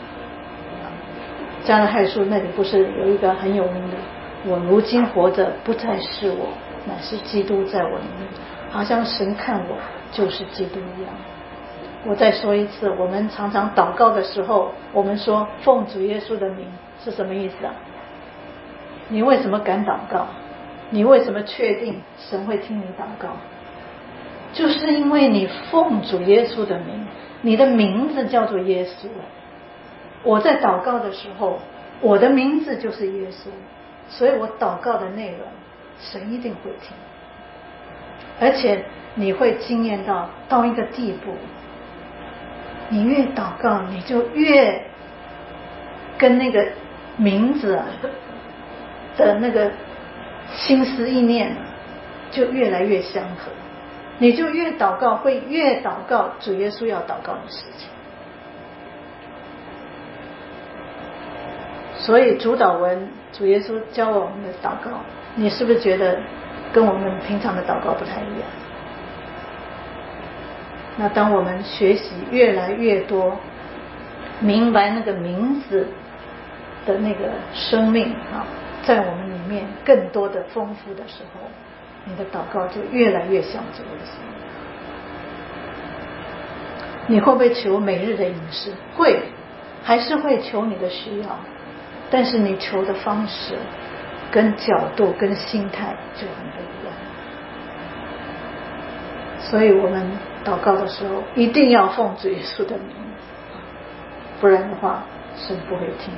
加拉太书那里不是有一个很有名的，我如今活着不再是我，乃是基督在我里面，好像神看我就是基督一样。我再说一次，我们常常祷告的时候，我们说奉主耶稣的名是什么意思啊？你为什么敢祷告？你为什么确定神会听你祷告？就是因为你奉主耶稣的名，你的名字叫做耶稣。我在祷告的时候，我的名字就是耶稣，所以我祷告的内容神一定会听。而且你会经验到一个地步，你越祷告你就越跟那个名字的那个心思意念就越来越相合，你就越祷告会越祷告主耶稣要祷告的事情。所以主祷文主耶稣教我们的祷告，你是不是觉得跟我们平常的祷告不太一样？那当我们学习越来越多，明白那个名字的那个生命在我们里面更多的丰富的时候，你的祷告就越来越像主耶稣。你会不会求每日的饮食？会，还是会求你的需要，但是你求的方式跟角度跟心态就很不一样。所以我们祷告的时候一定要奉主耶稣的名，不然的话神不会听。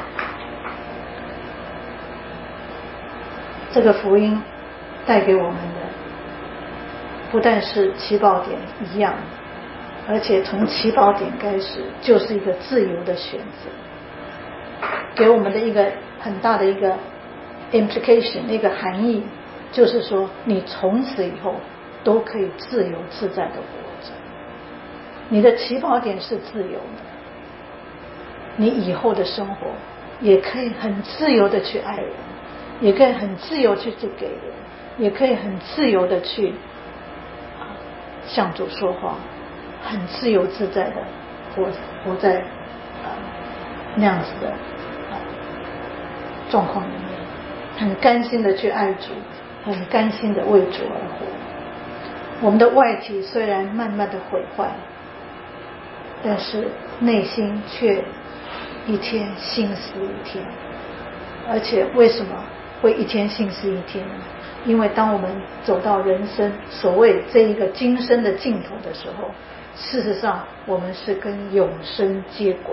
这个福音带给我们的不但是起跑点一样，而且从起跑点开始就是一个自由的选择，给我们的一个很大的一个 implication， 一个含义，就是说你从此以后都可以自由自在的活着。你的起跑点是自由的，你以后的生活也可以很自由的去爱人，也可以很自由去给人，也可以很自由的去向主说话，很自由自在的活在那样子的状况里面，很甘心的去爱主，很甘心的为主而活。我们的外体虽然慢慢的毁坏，但是内心却一天心思一天。而且为什么会一天心思一天呢？因为当我们走到人生所谓这一个今生的尽头的时候，事实上我们是跟永生接轨。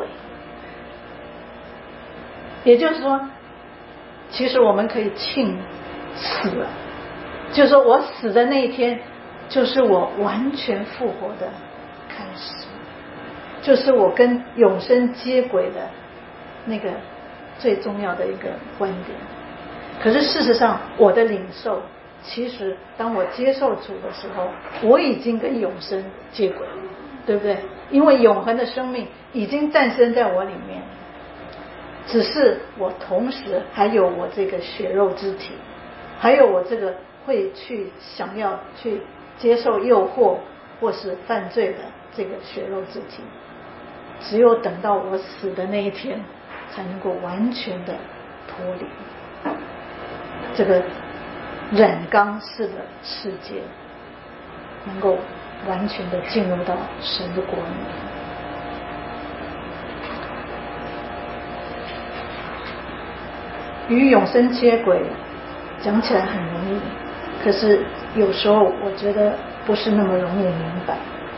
也就是说，其实我们可以庆死了，就是说我死的那一天就是我完全复活的开始，就是我跟永生接轨的那个最重要的一个观点。可是事实上我的领受，其实当我接受主的时候，我已经跟永生接轨了，对不对？因为永恒的生命已经诞生在我里面，只是我同时还有我这个血肉之体，还有我这个会去想要去接受诱惑或是犯罪的这个血肉之体。只有等到我死的那一天，才能够完全的脱离这个染缸式的世界，能够完全的进入到神的国里面。与永生接轨讲起来很容易，可是有时候我觉得不是那么容易明白。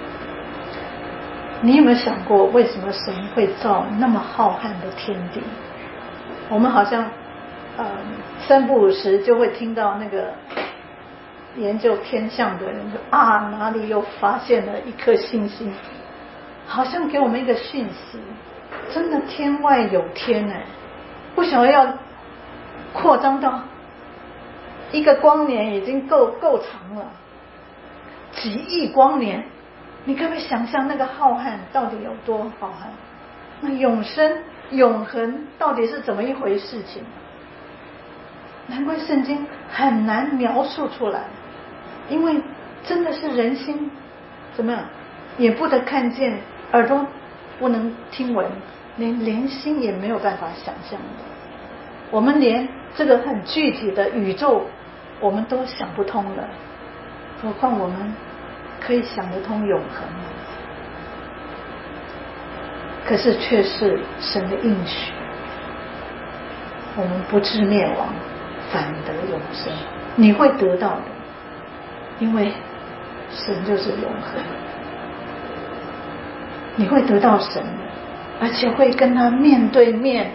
你有没有想过，为什么神会造那么浩瀚的天地？我们好像三不五时就会听到那个研究天象的人说哪里又发现了一颗星星，好像给我们一个讯息，真的天外有天不晓得要扩张到一个光年已经够长了，几亿光年，你可不可以想象那个浩瀚到底有多浩瀚？那永生永恒到底是怎么一回事情？难怪圣经很难描述出来，因为真的是人心怎么样也不得看见，耳朵不能听闻，连心也没有办法想象的。我们连这个很具体的宇宙我们都想不通了，何况我们可以想得通永恒？可是却是神的应许，我们不至灭亡，反得永生。你会得到的，因为神就是永恒，你会得到神的，而且会跟他面对面。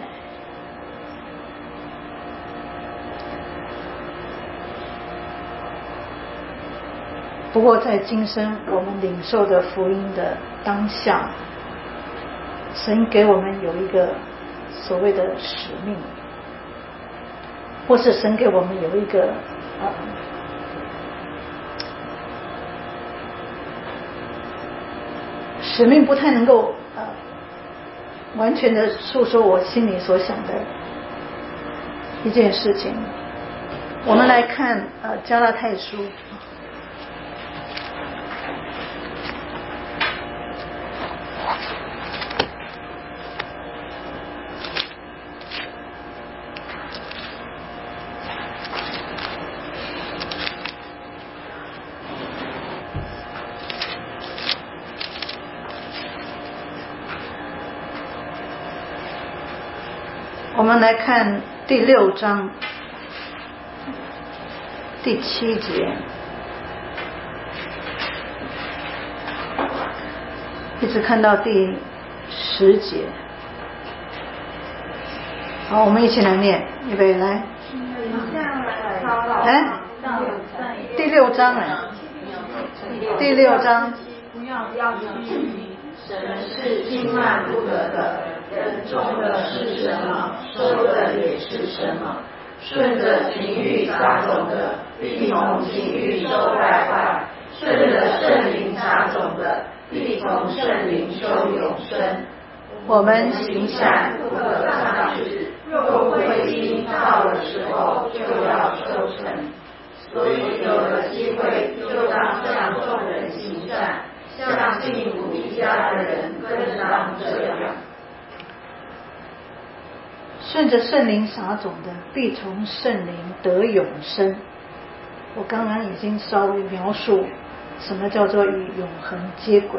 不过在今生我们领受的福音的当下，神给我们有一个所谓的使命，或是神给我们有一个使命，不太能够完全的诉说我心里所想的一件事情。我们来看加拉太书，我们来看第6章第7节，一直看到第10节。好，我们一起来念，预备来。来，第6章来，第6章。 不要拘泥，神是轻慢不得的。人种的是什么，收的也是什么。顺着情欲撒种的，必从情欲收败坏；顺着圣灵撒种的，必从圣灵收永生。 我们行善不可丧志，若灰心到了时候，就要收成。所以有了机会，就当向众人行善，向信徒一家的人更当这样。 顺着圣灵撒种的，必从圣灵得永生。我刚刚已经稍微描述什么叫做与永恒接轨，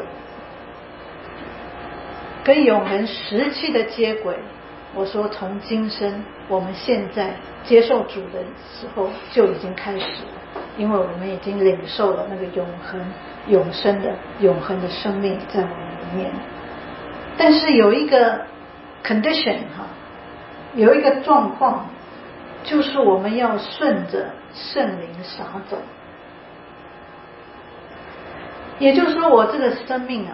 跟永恒时期的接轨。我说从今生我们现在接受主的时候就已经开始了，因为我们已经领受了那个永恒永生的永恒的生命在我们里面。但是有一个 condition 有一个状况，就是我们要顺着圣灵撒种。也就是说，我这个生命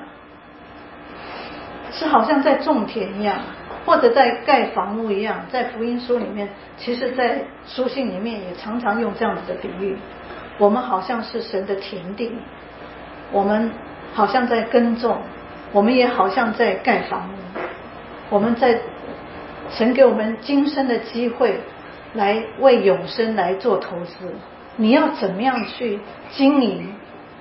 是好像在种田一样，或者在盖房屋一样。在福音书里面，其实在书信里面也常常用这样子的比喻。我们好像是神的田地，我们好像在耕种，我们也好像在盖房屋。我们在神给我们今生的机会，来为永生来做投资。你要怎么样去经营、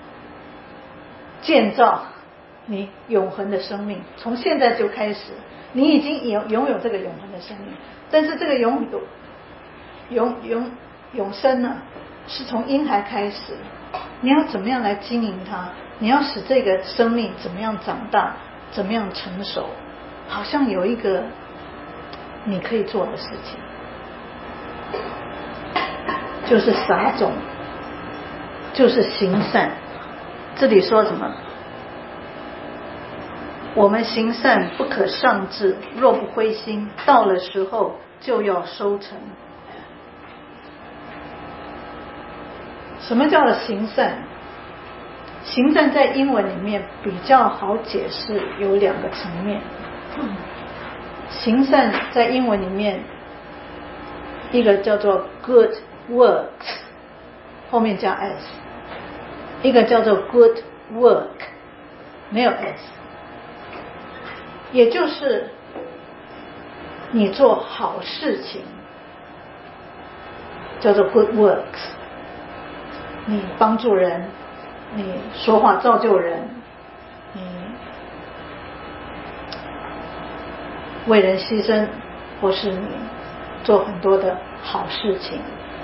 建造你永恒的生命？从现在就开始，你已经拥有这个永恒的生命，但是这个永生呢，是从婴孩开始。你要怎么样来经营它？你要使这个生命怎么样长大，怎么样成熟？好像有一个你可以做的事情，就是撒种，就是行善。这里说什么？我们行善不可丧志，若不灰心，到了时候就要收成。什么叫做行善？行善在英文里面比较好解释，有2个层面。行善在英文里面一个叫做 good works， 后面加 s， 一个叫做 good work， 没有 s， 也就是你做好事情叫做 good works， 你帮助人，你说话造就人，你为人牺牲，或是你做很多的好事情。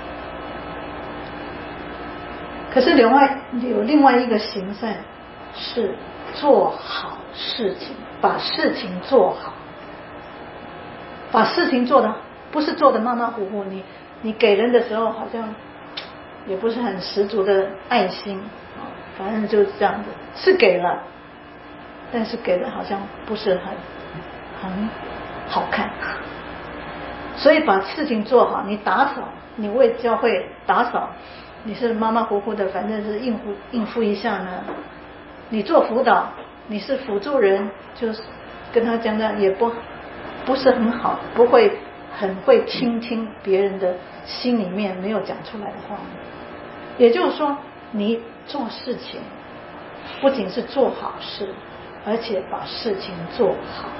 可是有另外一个行善，是做好事情，把事情做好，把事情做的不是做的马马虎虎，你给人的时候好像也不是很十足的爱心，反正就是这样子，是给了，但是给的好像不是很好看。所以把事情做好，你打扫，你为教会打扫，你是马马虎虎的，反正是应付一下呢。你做辅导，你是辅助人，就是跟他讲讲也不是很好，不会很会倾听别人的心里面没有讲出来的话。也就是说，你做事情不仅是做好事，而且把事情做好。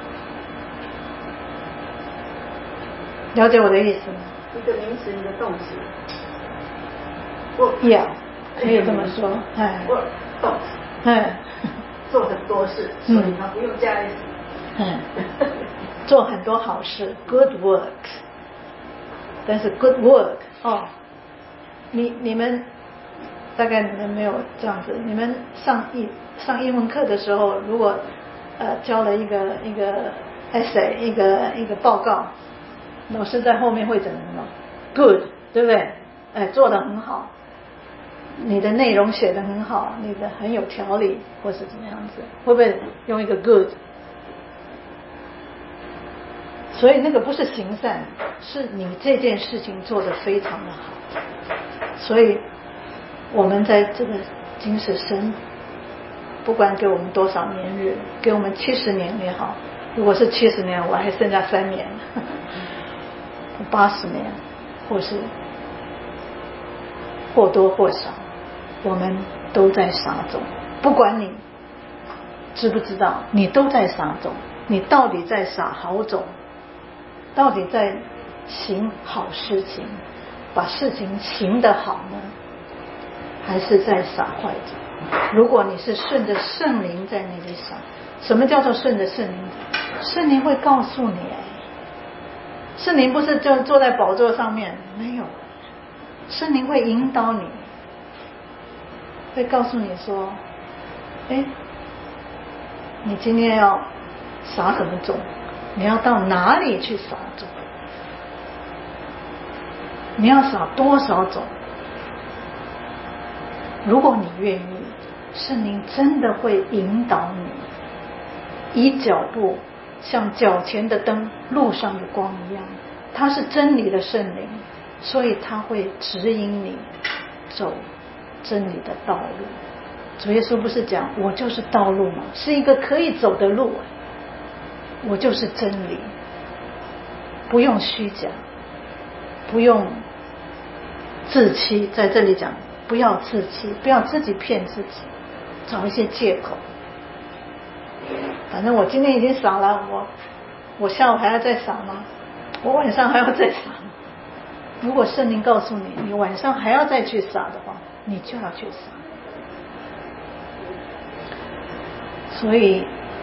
了解我的意思吗？ 一个名词，一个动词。 可以这么说。 我动词。做很多事，所以它不用加 s。 做很多好事 ，good work。但是 good work 你们大概你们没有这样子，你们上英文课的时候，如果教了一个 essay 一个报告，老师在后面会怎么弄 ？good， 对不对？做得很好，你的内容写得很好，你的很有条理，或是怎么样子，会不会用一个 good？ 所以那个不是行善，是你这件事情做得非常的好。所以我们在这个今世生，不管给我们多少年日，给我们70年也好，如果是70年，我还剩下3年，80年，或是或多或少，我们都在撒种。不管你知不知道，你都在撒种。你到底在撒好种，到底在行好事情，把事情行得好呢，还是在撒坏种？如果你是顺着圣灵在那里撒，什么叫做顺着圣灵？圣灵会告诉你，圣灵不是就坐在宝座上面，没有，圣灵会引导你，会告诉你说，你今天要撒什么种，你要到哪里去撒种，你要撒多少种。如果你愿意，圣灵真的会引导你，以脚步像脚前的灯，路上的光一样。它是真理的圣灵，所以它会指引你走真理的道路。主耶稣不是讲我就是道路吗？是一个可以走的路，我就是真理，不用虚假，不用自欺。在这里讲不要自欺，不要自己骗自己，找一些借口。反正我今天已经撒了，我下午还要再撒吗？我晚上还要再撒吗？如果圣灵告诉你，你晚上还要再去撒的话，你就要去撒。所以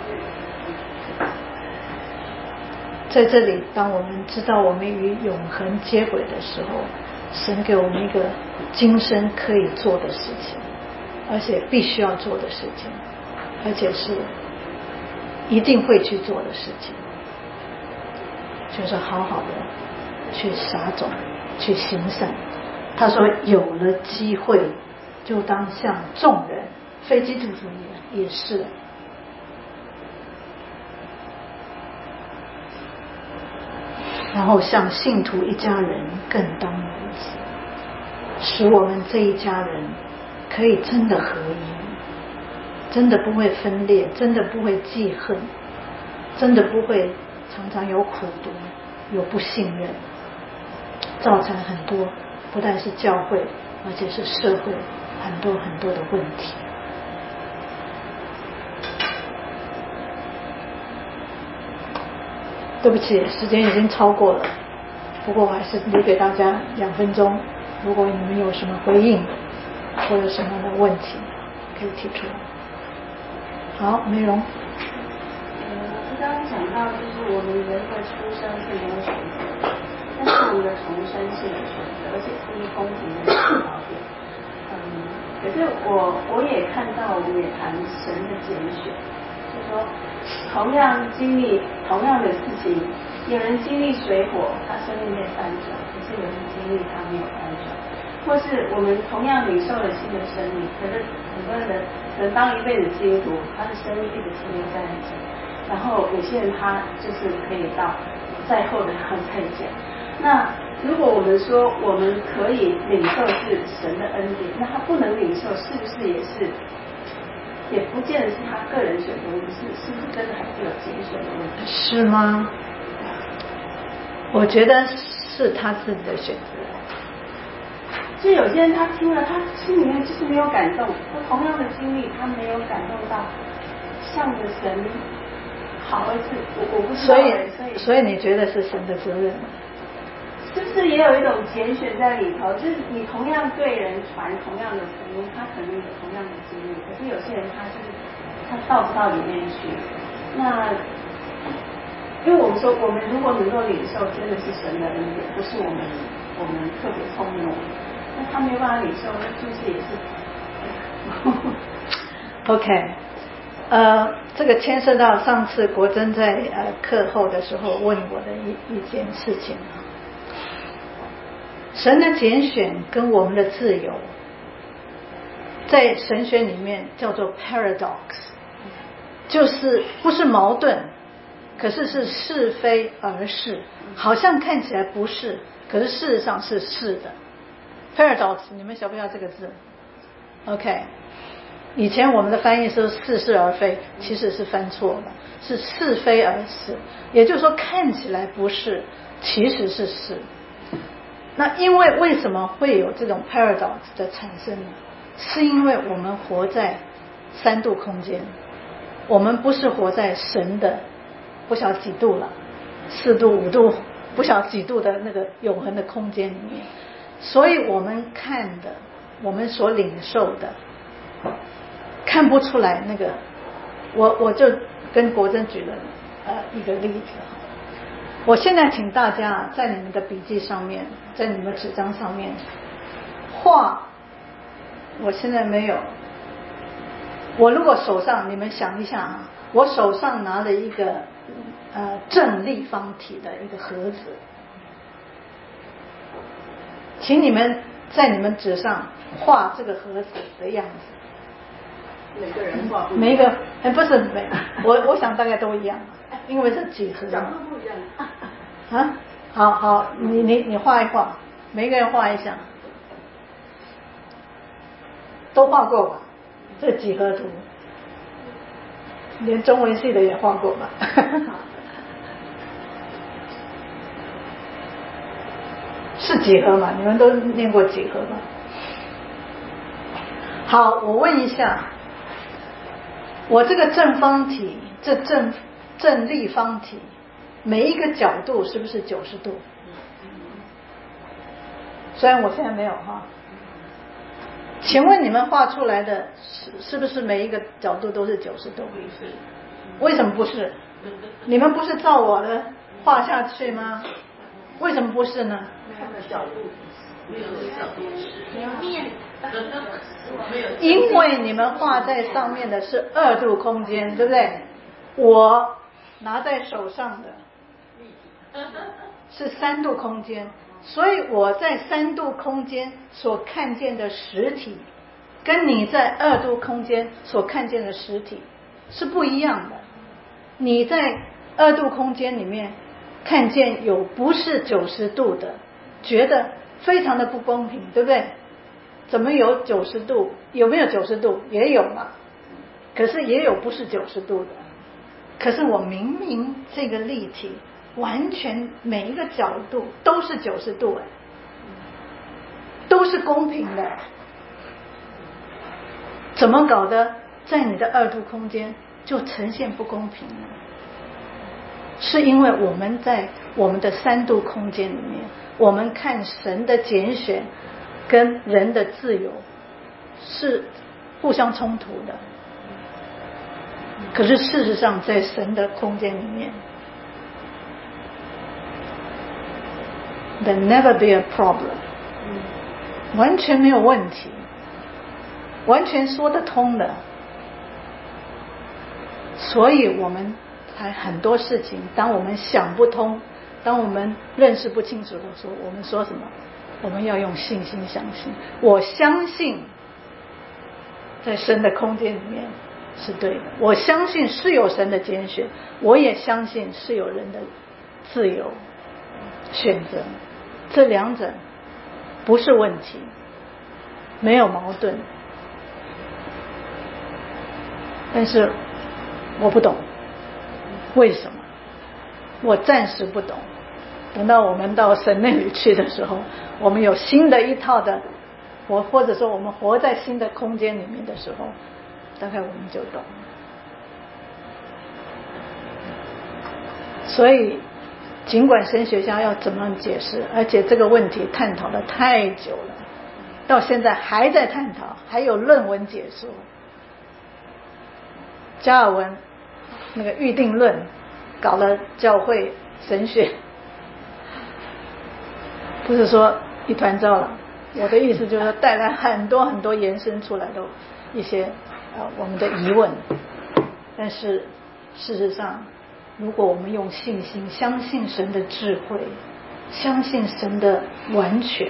在这里，当我们知道我们与永恒接轨的时候，神给我们一个今生可以做的事情，而且必须要做的事情，而且是一定会去做的事情，就是好好的去撒种，去行善。他说有了机会就当像众人，非基督徒也是，然后像信徒一家人更当如此，使我们这一家人可以真的合一，真的不会分裂，真的不会记恨，真的不会常常有苦毒，有不信任， 造成很多，不但是教会，而且是社会很多很多的问题。对不起，时间已经超过了，不过我还是留给大家2分钟，如果你们有什么回应或者什么的问题可以提出来。好，梅荣。 刚刚讲到就是我们人的出生是没有选择，但是我们的重生是有选择，而且是一公平的条件。可是我也看到，我们也谈神的拣选，就是说同样经历同样的事情，有人经历水火，他生命被翻转，可是有人经历他没有翻转，或是我们同样领受了新的生命，可是很多人可能当一辈子基督徒，他的生命一直停留在那里。然后有些人他就是可以到再后的然后再讲。那如果我们说我们可以领受是神的恩典，那他不能领受，是不是也不见得是他个人选择的问题，是不是真的还是有拣选的问题？ 是吗？我觉得是他自己的选择。 就有些人他听了，他心里面就是没有感动，同样的经历，他没有感动到向着神好，而是我不知道。 所以你觉得是神的责任？ 是不是也有一种拣选在里头？就是你同样对人传同样的福音，他可能有同样的经历，可是有些人他到不到里面去。那因为我们说，我们如果能够领受，真的是神的恩典，不是我们特别聪明，那他没有办法领受，那就是也是。 OK。这个牵涉到上次国珍在课后的时候问我的一件事情。神的拣选跟我们的自由，在神学里面叫做 paradox， 就是不是矛盾，可是是是非而是，好像看起来不是，可是事实上是是的。paradox 你们晓不晓得这个字 ？OK。以前我们的翻译是似是而非，其实是翻错了，是是非而是，也就是说看起来不是，其实是是。那因为什么会有这种 paradox 的产生呢？是因为我们活在3度空间，我们不是活在神的不晓得几度了，4度5度不晓得几度的那个永恒的空间里面，所以我们看的，我们所领受的看不出来那个。我就跟国珍举了一个例子。我现在请大家在你们的笔记上面，在你们纸张上面画，我现在没有，我如果手上，你们想一下啊，我手上拿了一个正立方体的一个盒子，请你们在你们纸上画这个盒子的样子。 每个人画不一样， 每一个不是每，我想大概都一样，因为是几何。 角度不一样。 好，你画一画，每个人画一下，都画过吧？这几何图，连中文系的也画过吧？是几何嘛？你们都念过几何吧？好，我问一下，我这个正方体，这正立方体，每一个角度是不是90度？虽然我现在没有哈。请问你们画出来的是不是每一个角度都是90度？为什么不是？你们不是照我的画下去吗？为什么不是呢？因为你们画在上面的是2度空间，对不对？我拿在手上的是3度空间，所以我在3度空间所看见的实体，跟你在2度空间所看见的实体是不一样的。你在2度空间里面看见有不是90度的，觉得非常的不公平，对不对？怎么有90度？有没有90度？也有嘛。可是也有不是90度的。可是我明明这个立体完全每一个角度都是90度， 都是公平的，怎么搞的？在你的二度空间就呈现不公平呢？是因为我们在我们的三度空间里面，我们看神的拣选跟人的自由是互相冲突的。可是事实上，在神的空间里面 there never be a problem， 完全没有问题，完全说得通的。所以我们才很多事情，当我们想不通，当我们认识不清楚的时候，我们说什么？我们要用信心相信。我相信在神的空间里面是对的，我相信是有神的拣选，我也相信是有人的自由选择，这两者不是问题，没有矛盾。但是我不懂为什么，我暂时不懂。等到我们到神那里去的时候，我们有新的一套的或者说我们活在新的空间里面的时候，大概我们就懂。所以尽管神学家要怎么解释，而且这个问题探讨了太久了，到现在还在探讨，还有论文解说。加尔文那个预定论搞了教会神学，不是说一团糟了，我的意思就是说带来很多很多延伸出来的一些我们的疑问。但是事实上，如果我们用信心相信神的智慧，相信神的完全，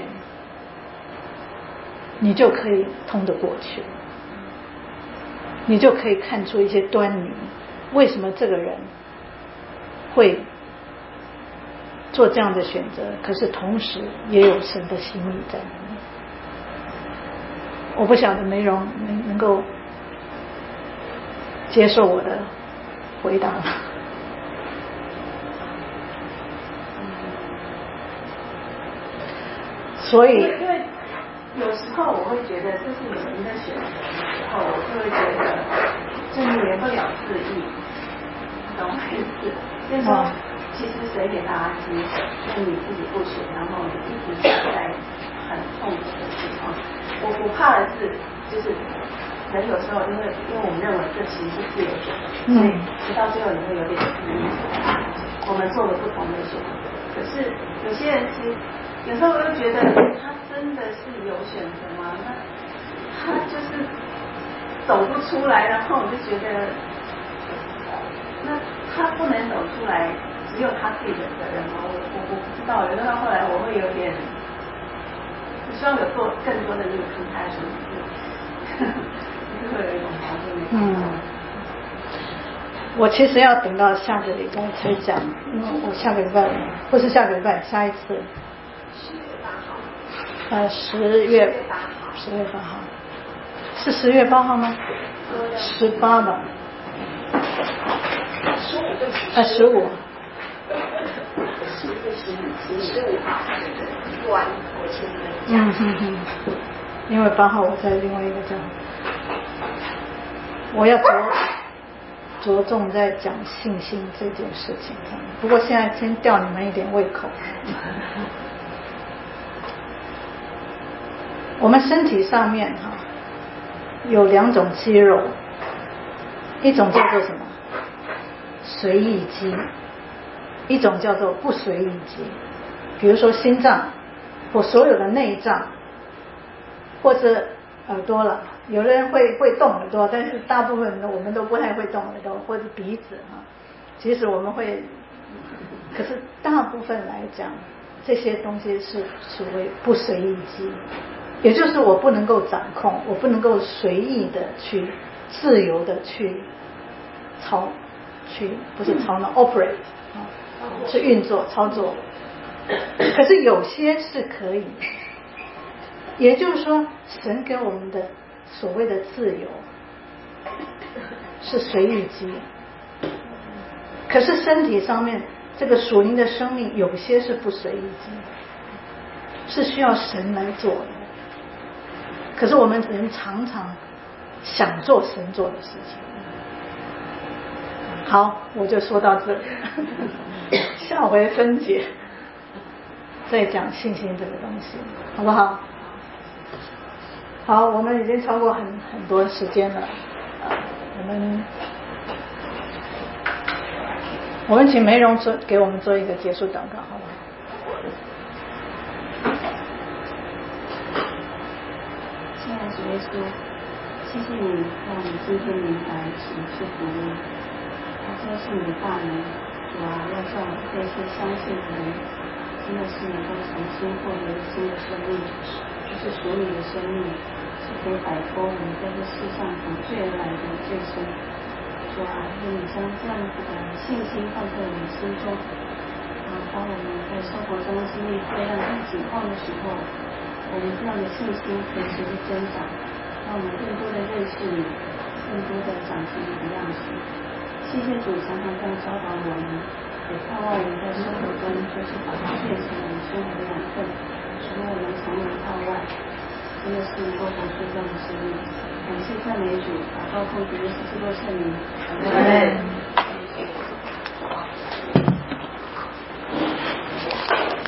你就可以通得过去，你就可以看出一些端倪，为什么这个人会做这样的选择，可是同时也有神的心意在里面。我不晓得梅荣能够接受我的回答吗？所以因为有时候我会觉得这是你们的选择的时候，我就会觉得就免不了自意，懂我意思？就是说，其实谁给大家机会，那你自己不选，然后你一直在很痛苦的地方。我怕的是，就是人有时候因为我们认为这其实是自由选择，所以到最后你会有点自意。我们做了不同的选择，可是有些人其实有时候我又觉得他真的是有选择吗？那他就是走不出来，然后我就觉得那他不能走出来，只有他自己的责任吗？我不知道，有的到后来我会有点，我希望有做更多的那个compassion，就是会有一种矛盾。 我其实要等到下个礼拜才讲，因为我下个礼拜不是下个礼拜，下一次10月8号，是10月8号吗？18吧？15。15号，关我前面。因为8号我在另外一个讲，我要着重在讲信心这件事情上。不过现在先吊你们一点胃口。我们身体上面有2种肌肉，一种叫做什么？随意肌，一种叫做不随意肌。比如说心脏或所有的内脏，或是耳朵了，有的人会动耳朵，但是大部分的我们都不太会动耳朵，或者鼻子其实我们会，可是大部分来讲，这些东西是所谓不随意肌，也就是我不能够掌控，我不能够随意的去自由的去不是操弄 operate 去运作操作，可是有些是可以的。也就是说，神给我们的所谓的自由是随意肌，可是身体上面这个属灵的生命有些是不随意肌，是需要神来做的。 可是我们人常常想做神做的事情。好，我就说到这里，下回分解再讲信心这个东西，好不好？好，我们已经超过很多时间了，我们请梅荣给我们做一个结束祷告，好不好？ 亲爱的主耶稣，谢谢你让我们今天明白什么是福音，这是你的大能，主啊，要叫这些相信的人真的是能够重新获得新的生命，就是属你的生命，是可以摆脱我们在这世上从罪而来的罪身。主啊，愿你将这样子的信心放在我们心中，当我们在生活中经历各样的情况的时候，我们这样的信心可以随着增长，让我们更多的认识你，更多的长成你的样式。谢谢主常常这样教导我们，也盼望我们在生活中就是把它变成我们生活的养分，使我们从里到外真的是能够活出这样的生命。感谢赞美主，祷告奉主耶稣基督圣名，阿门。